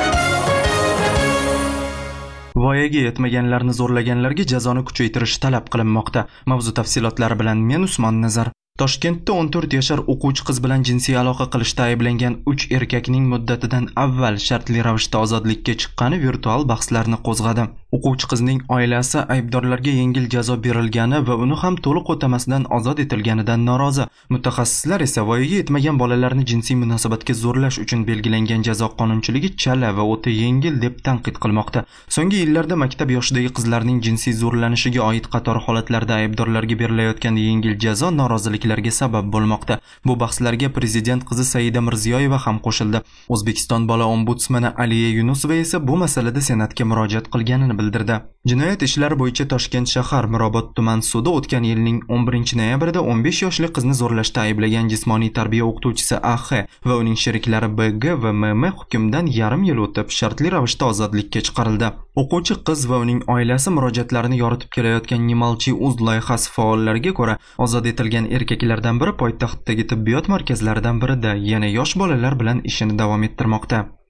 Voyaga yetmaganlarni zo'rlaganlarga jazoni kuchaytirish talab qilinmoqda. Mavzu tafsilotlari bilan men Usmon Nazar. Toshkentda o'n to'rt yashar o'quvchi qiz bilan jinsiy aloqa qilishda ayblangan uch erkakning muddatidan avval shartli ravishda ozodlikka chiqqani virtual bahslarni qo'zg'adi. O'quvchi qizning oilasi aybdorlarga yengil jazo berilgani va uni ham to'liq o'tamasdan ozod etilganidan norozi. Mutaxassislar esa voyaga yetmagan bolalarni jinsiy munosabatga zo'rlash uchun belgilangan jazo qonunchiligi chala va o'ta yengil deb tanqid qilmoqda. So'nggi yillarda maktab yoshidagi qizlarning jinsiy zo'rlanishiga oid qator holatlarda aybdorlarga berilayotgan yengil jazo norozilik sabab bo'lmoqda. Bu bahslarga prezident qizi Saida Mirziyoyeva ham qo'shildi. O'zbekiston bola ombudsmani Aliya Yunusova esa bu masalada senatga murojaat qilganini bildirdi. Jinoyat ishlari bo'yicha Toshkent shahar Mirobod tuman sudi o'tgan yilning o'n birinchi noyabrida o'n besh yoshli qizni zo'rlashda ayblagan jismoniy tarbiya o'qituvchisi A X va uning sheriklari B G va M M hukmdan yarim yil o'tib shartli ravishda ozodlikka chiqarildi. O'quvchi qiz va uning oilasi murojaatlarini yoritib kelayotgan Nimalchi uz loyihasi faollariga ko'ra, ozod etilgan erkaklardan biri poytaxtdagi tibbiyot markazlaridan birida yana yosh bolalar bilan ishini davom ettirmoqda.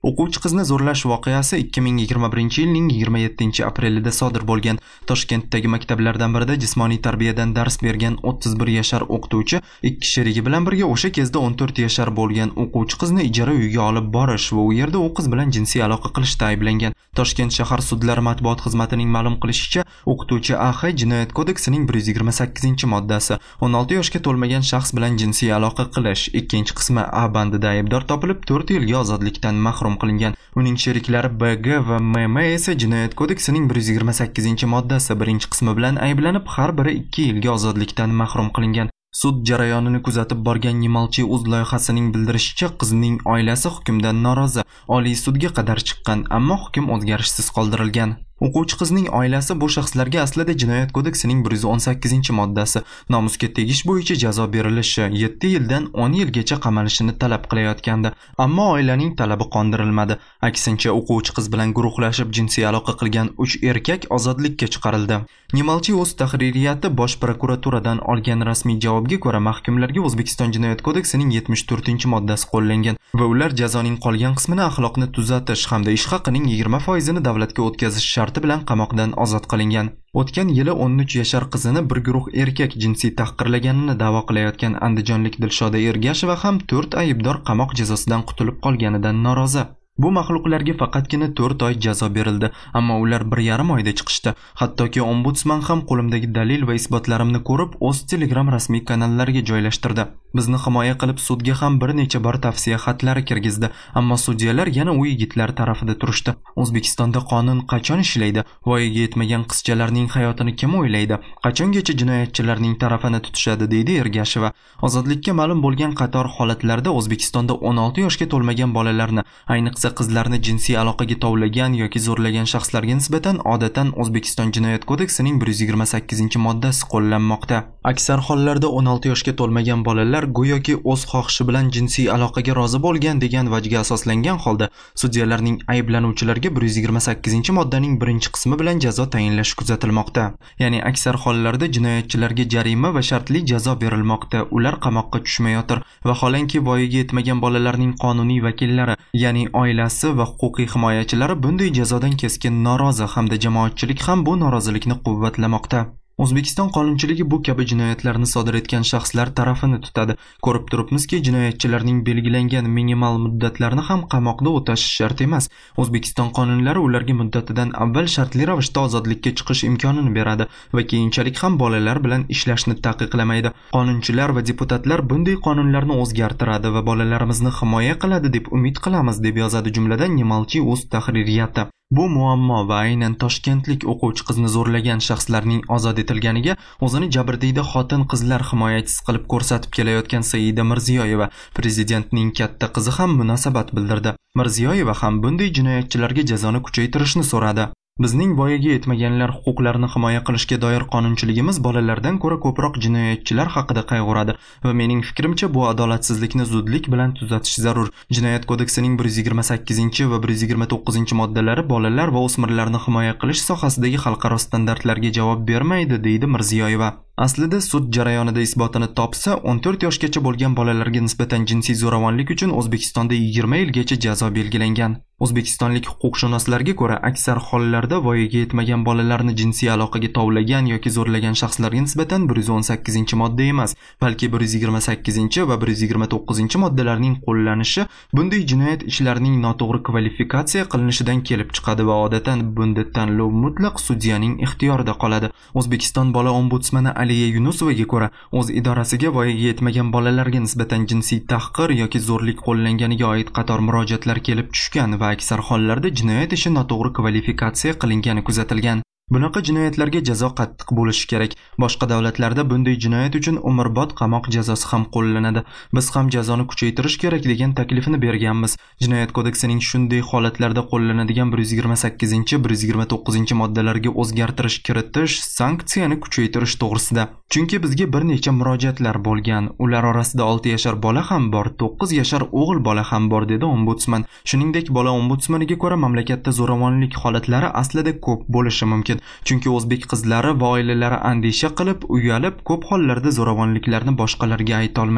O'quvchi qizni zo'rlash voqeasi ikki ming yigirma birinchi yilning yigirma yettinchi aprelida sodir bo'lgan. Toshkentdagi maktablardan birida jismoniy tarbiyadan dars bergan o'ttiz bir yashar o'qituvchi ikki sherigi bilan birga o'sha kezda o'n to'rt yashar bo'lgan o'quvchi qizni ijara uyga olib borish va u yerda u qiz bilan jinsiy aloqa qilishda ayblangan. Toshkent shahar sudlari matbuot xizmatining ma'lum qilishicha, o'qituvchi A X Jinoyat kodeksining bir yuz yigirma sakkizinchi moddasi o'n olti yoshga to'lmagan shaxs bilan jinsiy aloqa qilish ikkinchi qismi A bandida aybdor topilib to'rt yilga ozodlikdan mahrum qilingan. Uning sheriklari B G va M M esa Jinoyat kodeksining bir yuz yigirma sakkizinchi moddasi birinchi qismi bilan ayblanib, har biri ikki yilga ozodlikdan mahrum qilingan. Sud jarayonini kuzatib borgan Nimalchi uz loyihasining bildirishicha, qizning oilasi hukmdan norozi. Oliy sudga qadar chiqqan, ammo hukm o'zgarishsiz qoldirilgan. O'quvchi qizning oilasi bu shaxslarga aslida Jinoyat kodeksining bir yuz o'n sakkizinchi moddasi nomusga tegish bo'yicha jazo berilishi, yetti yildan o'n yilgacha qamalishini talab qilayotgandi. Ammo oilaning talabi qondirilmadi. Aksincha, o'quvchi qiz bilan guruhlashib jinsiy aloqa qilgan uch erkak ozodlikka chiqarildi. Nimalchi o'z tahririyati Bosh prokuraturadan olgan rasmiy javobga ko'ra, mahkumlarga O'zbekiston Jinoyat kodeksining yetmish to'rtinchi moddasi qo'llangan va ular jazoning qolgan qismini axloqni tuzatish hamda ish haqining yigirma foizini davlatga o'tkazish sharti bilan qamoqdan ozod qilingan. O'tgan yili o'n uch yashar qizini bir guruh erkak jinsiy tahqirlaganini da'vo qilayotgan andijonlik Dilshoda Ergasheva ham to'rt aybdor qamoq jazosidan qutulib qolganidan norozi. Bu maxluqlarga faqatgina to'rt oy jazo berildi, ammo ular bir yarim oyda chiqishdi. Hattoki ombudsman ham qo'limdagi dalil va isbotlarimni ko'rib, o'z Telegram rasmiy kanallariga joylashtirdi. Bizni himoya qilib sudga ham bir necha bor tavsiya xatlari kirgizdi, ammo sudyalar yana u yigitlar tarafida turishdi. O'zbekistonda qonun qachon ishlaydi? Voyaga yetmagan qizchalarning hayotini kim o'ylaydi? Qachongacha jinoyatchilarning tarafini tutishadi, deydi Ergasheva. Ozodlikka ma'lum bo'lgan qator holatlarda O'zbekistonda o'n olti yoshga to'lmagan bolalarni, ayniqsa qizlarni jinsiy aloqaga tovlagan yoki zo'rlagan shaxslarga nisbatan odatdan O'zbekiston Jinoyat kodeksining bir yuz yigirma sakkizinchi moddasi qo'llanmoqda. Aksar hollarda o'n olti yoshga to'lmagan bolalar go'yoki o'z xohishi bilan jinsiy aloqaga rozi bo'lgan degan vajga asoslangan holda sudyalarning ayblanuvchilarga bir yuz yigirma sakkizinchi moddaning birinchi qismi bilan jazo tayinlashi kuzatilmoqda. Ya'ni aksar hollarda jinoyatchilarga jarima va shartli jazo berilmoqda. Ular qamoqqa tushmayotir. Vaholanki voyaga yetmagan bolalarning qonuniy vakillari, ya'ni oilasi va huquqiy himoyachilari bunday jazodan keskin norozi hamda jamoatchilik ham bu norozilikni quvvatlamoqda. O'zbekiston qonunchiligi bu kabi jinoyatlarni sodir etgan shaxslar tarafini tutadi. Ko'rib turibmizki, jinoyatchilarning belgilangan minimal muddatlarni ham qamoqda o'tash shart emas. O'zbekiston qonunlari ularga muddatidan avval shartli ravishda ozodlikka chiqish imkonini beradi va keyinchalik ham bolalar bilan ishlashni taqiqlamaydi. Qonunchilar va deputatlar bunday qonunlarni o'zgartiradi va bolalarimizni himoya qiladi deb umid qilamiz, deb yozadi jumladan Nimalchi o'z tahririyati. Bu muammo va aynan toshkentlik o'quvchi qizni zo'rlagan shaxslarning ozod etilganiga o'zini jabrdiyda xotin-qizlar himoyachisi qilib ko'rsatib kelayotgan Saida Mirziyoyeva, prezidentning katta qizi ham munosabat bildirdi. Mirziyoyeva ham bunday jinoyatchilarga jazoni kuchaytirishni so'radi. Bizning voyaga yetmaganlar huquqlarini himoya qilishga doir qonunchiligimiz bolalardan ko'ra ko'proq jinoyatchilar haqida qayg'uradi va mening fikrimcha bu adolatsizlikni zudlik bilan tuzatish zarur. Jinoyat kodeksining bir yuz yigirma sakkizinchi va bir yuz yigirma to'qqizinchi moddalari bolalar va o'smirlarni himoya qilish sohasidagi xalqaro standartlarga javob bermaydi, deydi Mirziyoyeva. Aslida sud jarayonida isbotini topsa, o'n to'rt yoshgacha bo'lgan bolalarga nisbatan jinsiy zo'ravonlik uchun O'zbekistonda yigirma yilgacha jazo belgilangan. O'zbekistonlik huquqshunoslarga ko'ra, aksar hollarda voyaga yetmagan bolalarni jinsiy aloqaga tovlagan yoki zo'rlagan shaxslarga nisbatan bir yuz o'n sakkizinchi modda emas, balki bir yuz yigirma sakkizinchi va bir yuz yigirma to'qqizinchi moddalarning qo'llanishi bunday jinoyat ishlarining noto'g'ri kvalifikatsiya qilinishidan kelib chiqadi va odatdan bunday tanlov mutlaq sudyaning ixtiyorida qoladi. O'zbekiston bola ombudsmani Aliya Yunusovaga ko'ra, o'z idorasiga voyaga yetmagan bolalarga nisbatan jinsiy tahqir yoki zo'rlik qo'llanganiga oid qator murojaatlar kelib tushgan va aksar hollarda jinoyat ishi noto'g'ri kvalifikatsiya qilingani kuzatilgan. Bunaqa jinoyatlarga jazo qattiq bo'lishi kerak. Boshqa davlatlarda bunday jinoyat uchun umrbod qamoq jazosi ham qo'llanadi. Biz ham jazoni kuchaytirish kerak degan taklifni berganmiz. Jinoyat kodeksining shunday holatlarda qo'llanadigan bir yuz yigirma sakkizinchi bir yuz yigirma to'qqizinchi moddalarga o'zgartirish kiritish, sanksiyani kuchaytirish to'g'risida. Chunki bizga bir necha murojaatlar bo'lgan. Ular orasida olti yashar bola ham bor, to'qqiz yashar o'g'il bola ham bor, dedi ombudsman. Shuningdek, bola ombudsmaniga ko'ra mamlakatda zo'ravonlik holatlari aslida ko'p bo'lishi mumkin. Chunki o'zbek qizlari va oilalari andisha qilib, uyalib, ko'p hollarda zo'ravonliklarni boshqalarga ayta olmaydi.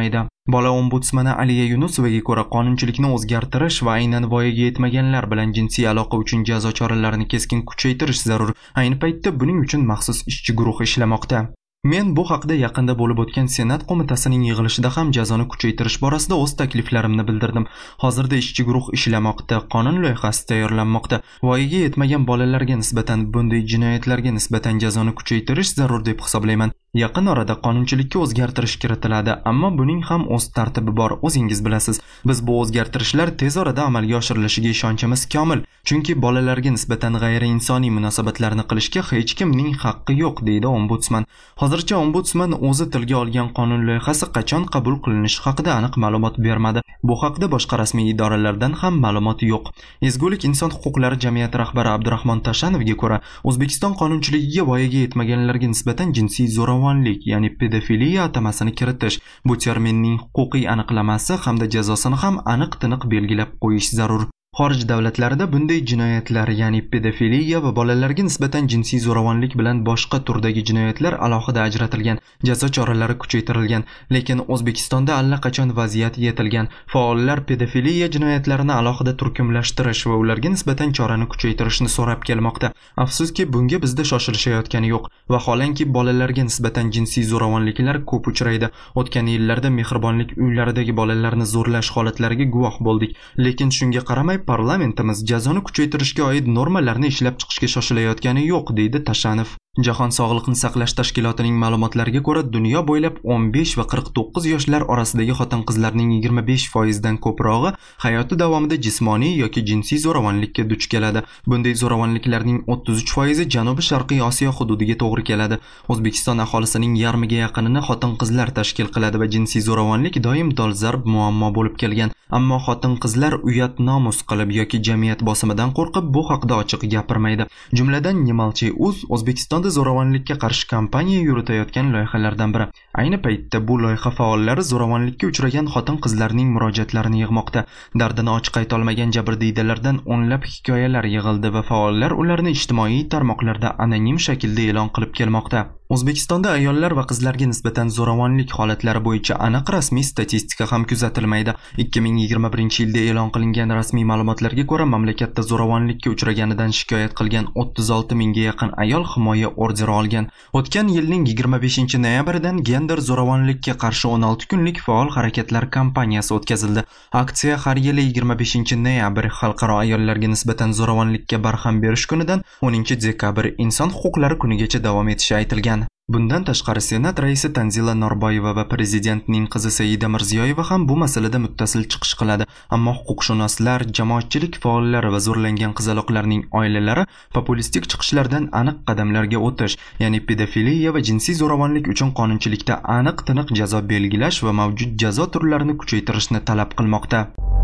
Bola ombudsmani Aliya Yunusovaga ko'ra, qonunchilikni o'zgartirish va aynan voyaga yetmaganlar bilan jinsiy aloqa uchun jazo choralarini keskin kuchaytirish zarur. Ayni paytda buning uchun maxsus ishchi guruh ishlamoqda. Men bu haqda yaqinda bo'lib o'tgan Senat qo'mitasining yig'ilishida ham jazoni kuchaytirish borasida o'z takliflarimni bildirdim. Hozirda ishchi guruh ishlamoqda, qonun loyihasi tayyorlanmoqda. Voyaga yetmagan bolalarga nisbatan bunday jinoyatlarga nisbatan jazoni kuchaytirish zarur deb hisoblayman. Yaqin orada qonunchilikka o'zgartirish kiritiladi, ammo buning ham o'z tartibi bor, o'zingiz bilasiz. Biz bu o'zgartirishlar tez orada amalga oshirilishiga ishonchimiz komil, chunki bolalarga nisbatan g'ayriinsoniy munosabatlarni qilishga hech kimning haqqi yo'q, deydi ombudsman. Hozircha ombudsman o'zi tilga olgan qonun loyihasi qachon qabul qilinishi haqida aniq ma'lumot bermadi. Bu haqda boshqa rasmiy idoralardan ham ma'lumot yo'q. Ezgulik inson huquqlari jamiyati rahbari Abdurahmon Tashanovga ko'ra, O'zbekiston qonunchiligiga voyaga yetmaganlarga nisbatan jinsiy zo'ravonlik, ya'ni pedofiliya atamasini kiritish, bu terminning huquqiy aniqlamasi hamda jazosini ham aniq-tiniq belgilab qo'yish zarur. Xorij davlatlarida bunday jinoyatlar, ya'ni pedofiliya va bolalarga nisbatan jinsiy zo'ravonlik bilan boshqa turdagi jinoyatlar alohida ajratilgan, jazo choralari kuchaytirilgan, lekin O'zbekistonda allaqachon vaziyat yetilgan. Faollar pedofiliya jinoyatlarini alohida turkumlashtirish va ularga nisbatan chorani kuchaytirishni so'rab kelmoqda. Afsuski, bunga bizda shoshilishayotgani yo'q. Vaholanki bolalarga nisbatan jinsiy zo'ravonliklar ko'p uchraydi. O'tgan yillarda mehribonlik uylaridagi bolalarni zo'rlash holatlariga guvoh bo'ldik, lekin shunga qaramay parlamentimiz jazoni kuchaytirishga oid normalarni ishlab chiqishga shoshilayotgani yo'q, deydi Tashanov. Jahon Sog'liqni saqlash tashkilotining ma'lumotlariga ko'ra, dunyo bo'ylab o'n besh va qirq to'qqiz yoshlar orasidagi xotin-qizlarning yigirma besh foiz dan ko'prog'i hayoti davomida jismoniy yoki jinsiy zo'ravonlikka duch keladi. Bunday zo'ravonliklarning o'ttiz uch foizi Janubi-Sharqiy Osiyo hududiga to'g'ri keladi. O'zbekiston aholisining yarmiga yaqinini xotin-qizlar tashkil qiladi va jinsiy zo'ravonlik doim dolzarb muammo bo'lib kelgan. Ammo xotin-qizlar uyat nomus qilib yoki jamiyat bosimidan qo'rqib bu haqda ochiq gapirmaydi. Jumladan Nemalchi.uz O'zbekistonda zo'ravonlikka qarshi kampaniya yuritayotgan loyihalardan biri. Ayni paytda bu loyiha faollari zo'ravonlikka uchragan xotin-qizlarning murojaatlarini yig'moqda. Dardini ochiq ayta olmagan jabrdiydalardan o'nlab hikoyalar yig'ildi va faollar ularni ijtimoiy tarmoqlarda anonim shaklda e'lon qilib kelmoqda. O'zbekistonda ayollar va qizlarga nisbatan zo'ravonlik holatlari bo'yicha aniq rasmiy statistika ham kuzatilmaydi. ikki ming yigirma birinchi yilda e'lon qilingan rasmiy ma'lumotlarga ko'ra, mamlakatda zo'ravonlikka uchraganidan shikoyat qilgan o'ttiz olti mingga yaqin ayol himoya orderi olgan. O'tgan yilning yigirma beshinchi noyabridan gender zo'ravonlikka qarshi o'n olti kunlik faol harakatlar kampaniyasi o'tkazildi. Aksiya har yili yigirma beshinchi noyabr Xalqaro ayollarga nisbatan zo'ravonlikka barham berish kunidan o'ninchi dekabr Inson huquqlari kunigacha davom etishi aytilgan. Bundan tashqari Senat raisi Tanzila Norboyeva va prezidentning qizi Saida Mirziyoyeva ham bu masalada muttasil chiqish qiladi. Ammo huquqshunoslar, jamoatchilik faollari va zo'rlangan qizaloqlarning oilalari populistik chiqishlardan aniq qadamlarga o'tish, ya'ni pedofiliya va jinsiy zo'ravonlik uchun qonunchilikda aniq-tiniq jazo belgilash va mavjud jazo turlarini kuchaytirishni talab qilmoqda.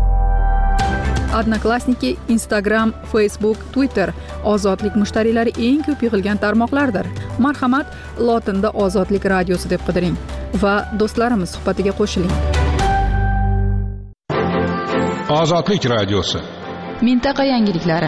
Odnoklassniki, Instagram, Facebook, Twitter ozodlik mushtariylari eng ko'p yig'ilgan tarmoqlardir. Marhamat, lotinda Ozodlik radiosi deb qidiring va do'stlarimiz suhbatiga qo'shiling. Ozodlik radiosi. Mintaqa yangiliklari.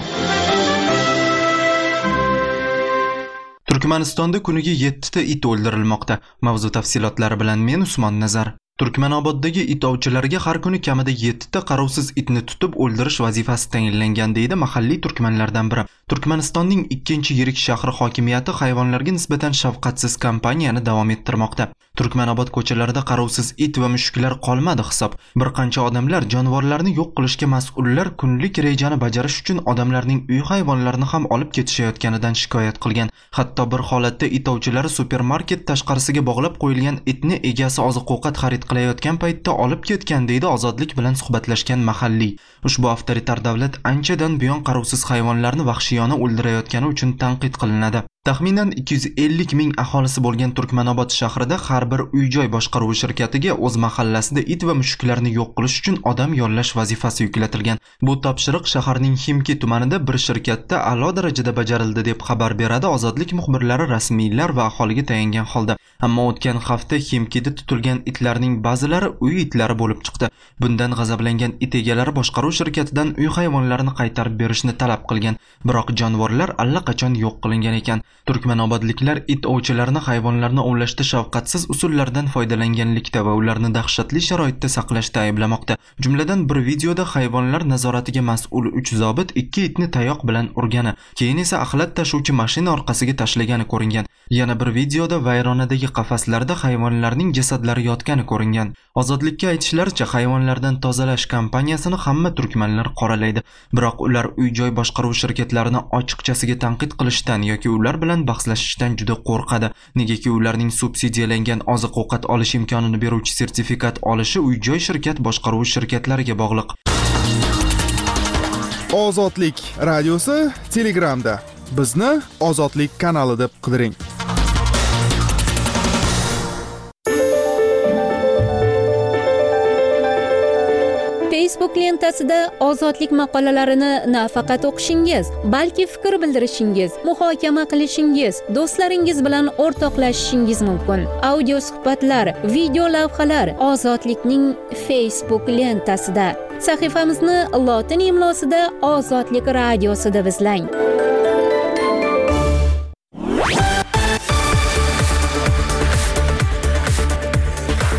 Turkmanistonda kuniga yetti ta it o'ldirilmoqda. Mavzu tafsilotlari bilan men Usmon Nazar. Turkmanoboddagi it ovchilariga har kuni kamida yetti ta qarovsiz itni tutib o'ldirish vazifasi tayinlangan, deydi mahalliy turkmanlardan biri. Turkmanistonning ikkinchi yirik shahri hokimiyati hayvonlarga nisbatan shafqatsiz kampaniyani davom ettirmoqda. Turkmanobod ko'chalarida qarovsiz it va mushuklar qolmadi hisob. Bir qancha odamlar jonivorlarni yo'q qilishga mas'ullar kunlik rejani bajarish uchun odamlarning uy hayvonlarini ham olib ketishayotganidan shikoyat qilgan. Hatto bir holatda it ovchilari supermarket tashqarisiga bog'lab qo'yilgan itni egasi oziq-ovqat xarid qilayotgan paytda olib ketgan, deydi Ozodlik bilan suhbatlashgan mahalliy. Ushbu avtoritar davlat anchadan buyon qarovsiz hayvonlarni vahshiyona o'ldirayotgani uchun tanqid qilinadi. Taxminan ikki yuz ellik ming aholisi bo'lgan Turkmanobod shahrida har bir uy-joy boshqaruvi shirkatiga o'z mahallasida it va mushuklarni yo'q qilish uchun odam yollash vazifasi yuklatilgan. Bu topshiriq shaharning Ximki tumanida bir shirkatda a'lo darajada bajarildi deb xabar beradi Ozodlik muxbirlari rasmiylar va aholiga tayangan holda. Ammo o'tgan hafta Ximkida tutilgan itlarning ba'zilari uy itlari bo'lib chiqdi. Bundan g'azablangan it egalari boshqaruv shirkatidan uy hayvonlarini qaytarib berishni talab qilgan. Biroq jonivorlar allaqachon yo'q qilingan ekan. Turkmanobodliklar it ovchilarini hayvonlarni ovlashda shafqatsiz usullardan foydalanganlikda va ularni dahshatli sharoitda saqlashda ayblamoqda. Jumladan bir videoda hayvonlar nazoratiga mas'ul uch zobit ikki itni tayoq bilan urgani, keyin esa axlat tashuvchi mashina orqasiga tashlagani ko'ringan. Yana bir videoda vayronadagi qafaslarda hayvonlarning jasadlari yotgani ko'ringan. Ozodlikka aytishlaricha, hayvonlardan tozalash kampaniyasini hamma turkmanlar qoralaydi, biroq ular uy-joy boshqaruv shirkatlarini ochiqchasiga tanqid qilishdan yoki ular bilan bahslashishdan juda qo'rqadi. Negaki ularning subsidiyalangan oziq-ovqat olish imkonini beruvchi sertifikat olishi uy-joy shirkat boshqaruvi shirkatlariga bog'liq. Ozodlik radiosi Telegramda. Bizni Ozodlik kanali deb qidiring. Facebook lentasida ozodlik maqolalarini nafaqat o'qishingiz, balki fikr bildirishingiz, muhokama qilishingiz, do'stlaringiz bilan o'rtoqlashishingiz mumkin. Audio suhbatlar, video lavhalar Ozodlikning Facebook lentasida. Sahifamizni lotin imlosida Ozodlik radiosi deb izlang.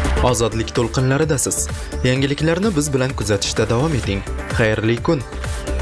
Ozodlik to'lqinlaridasiz. Yangiliklarni biz bilan kuzatishda davom eting. Xayrli kun.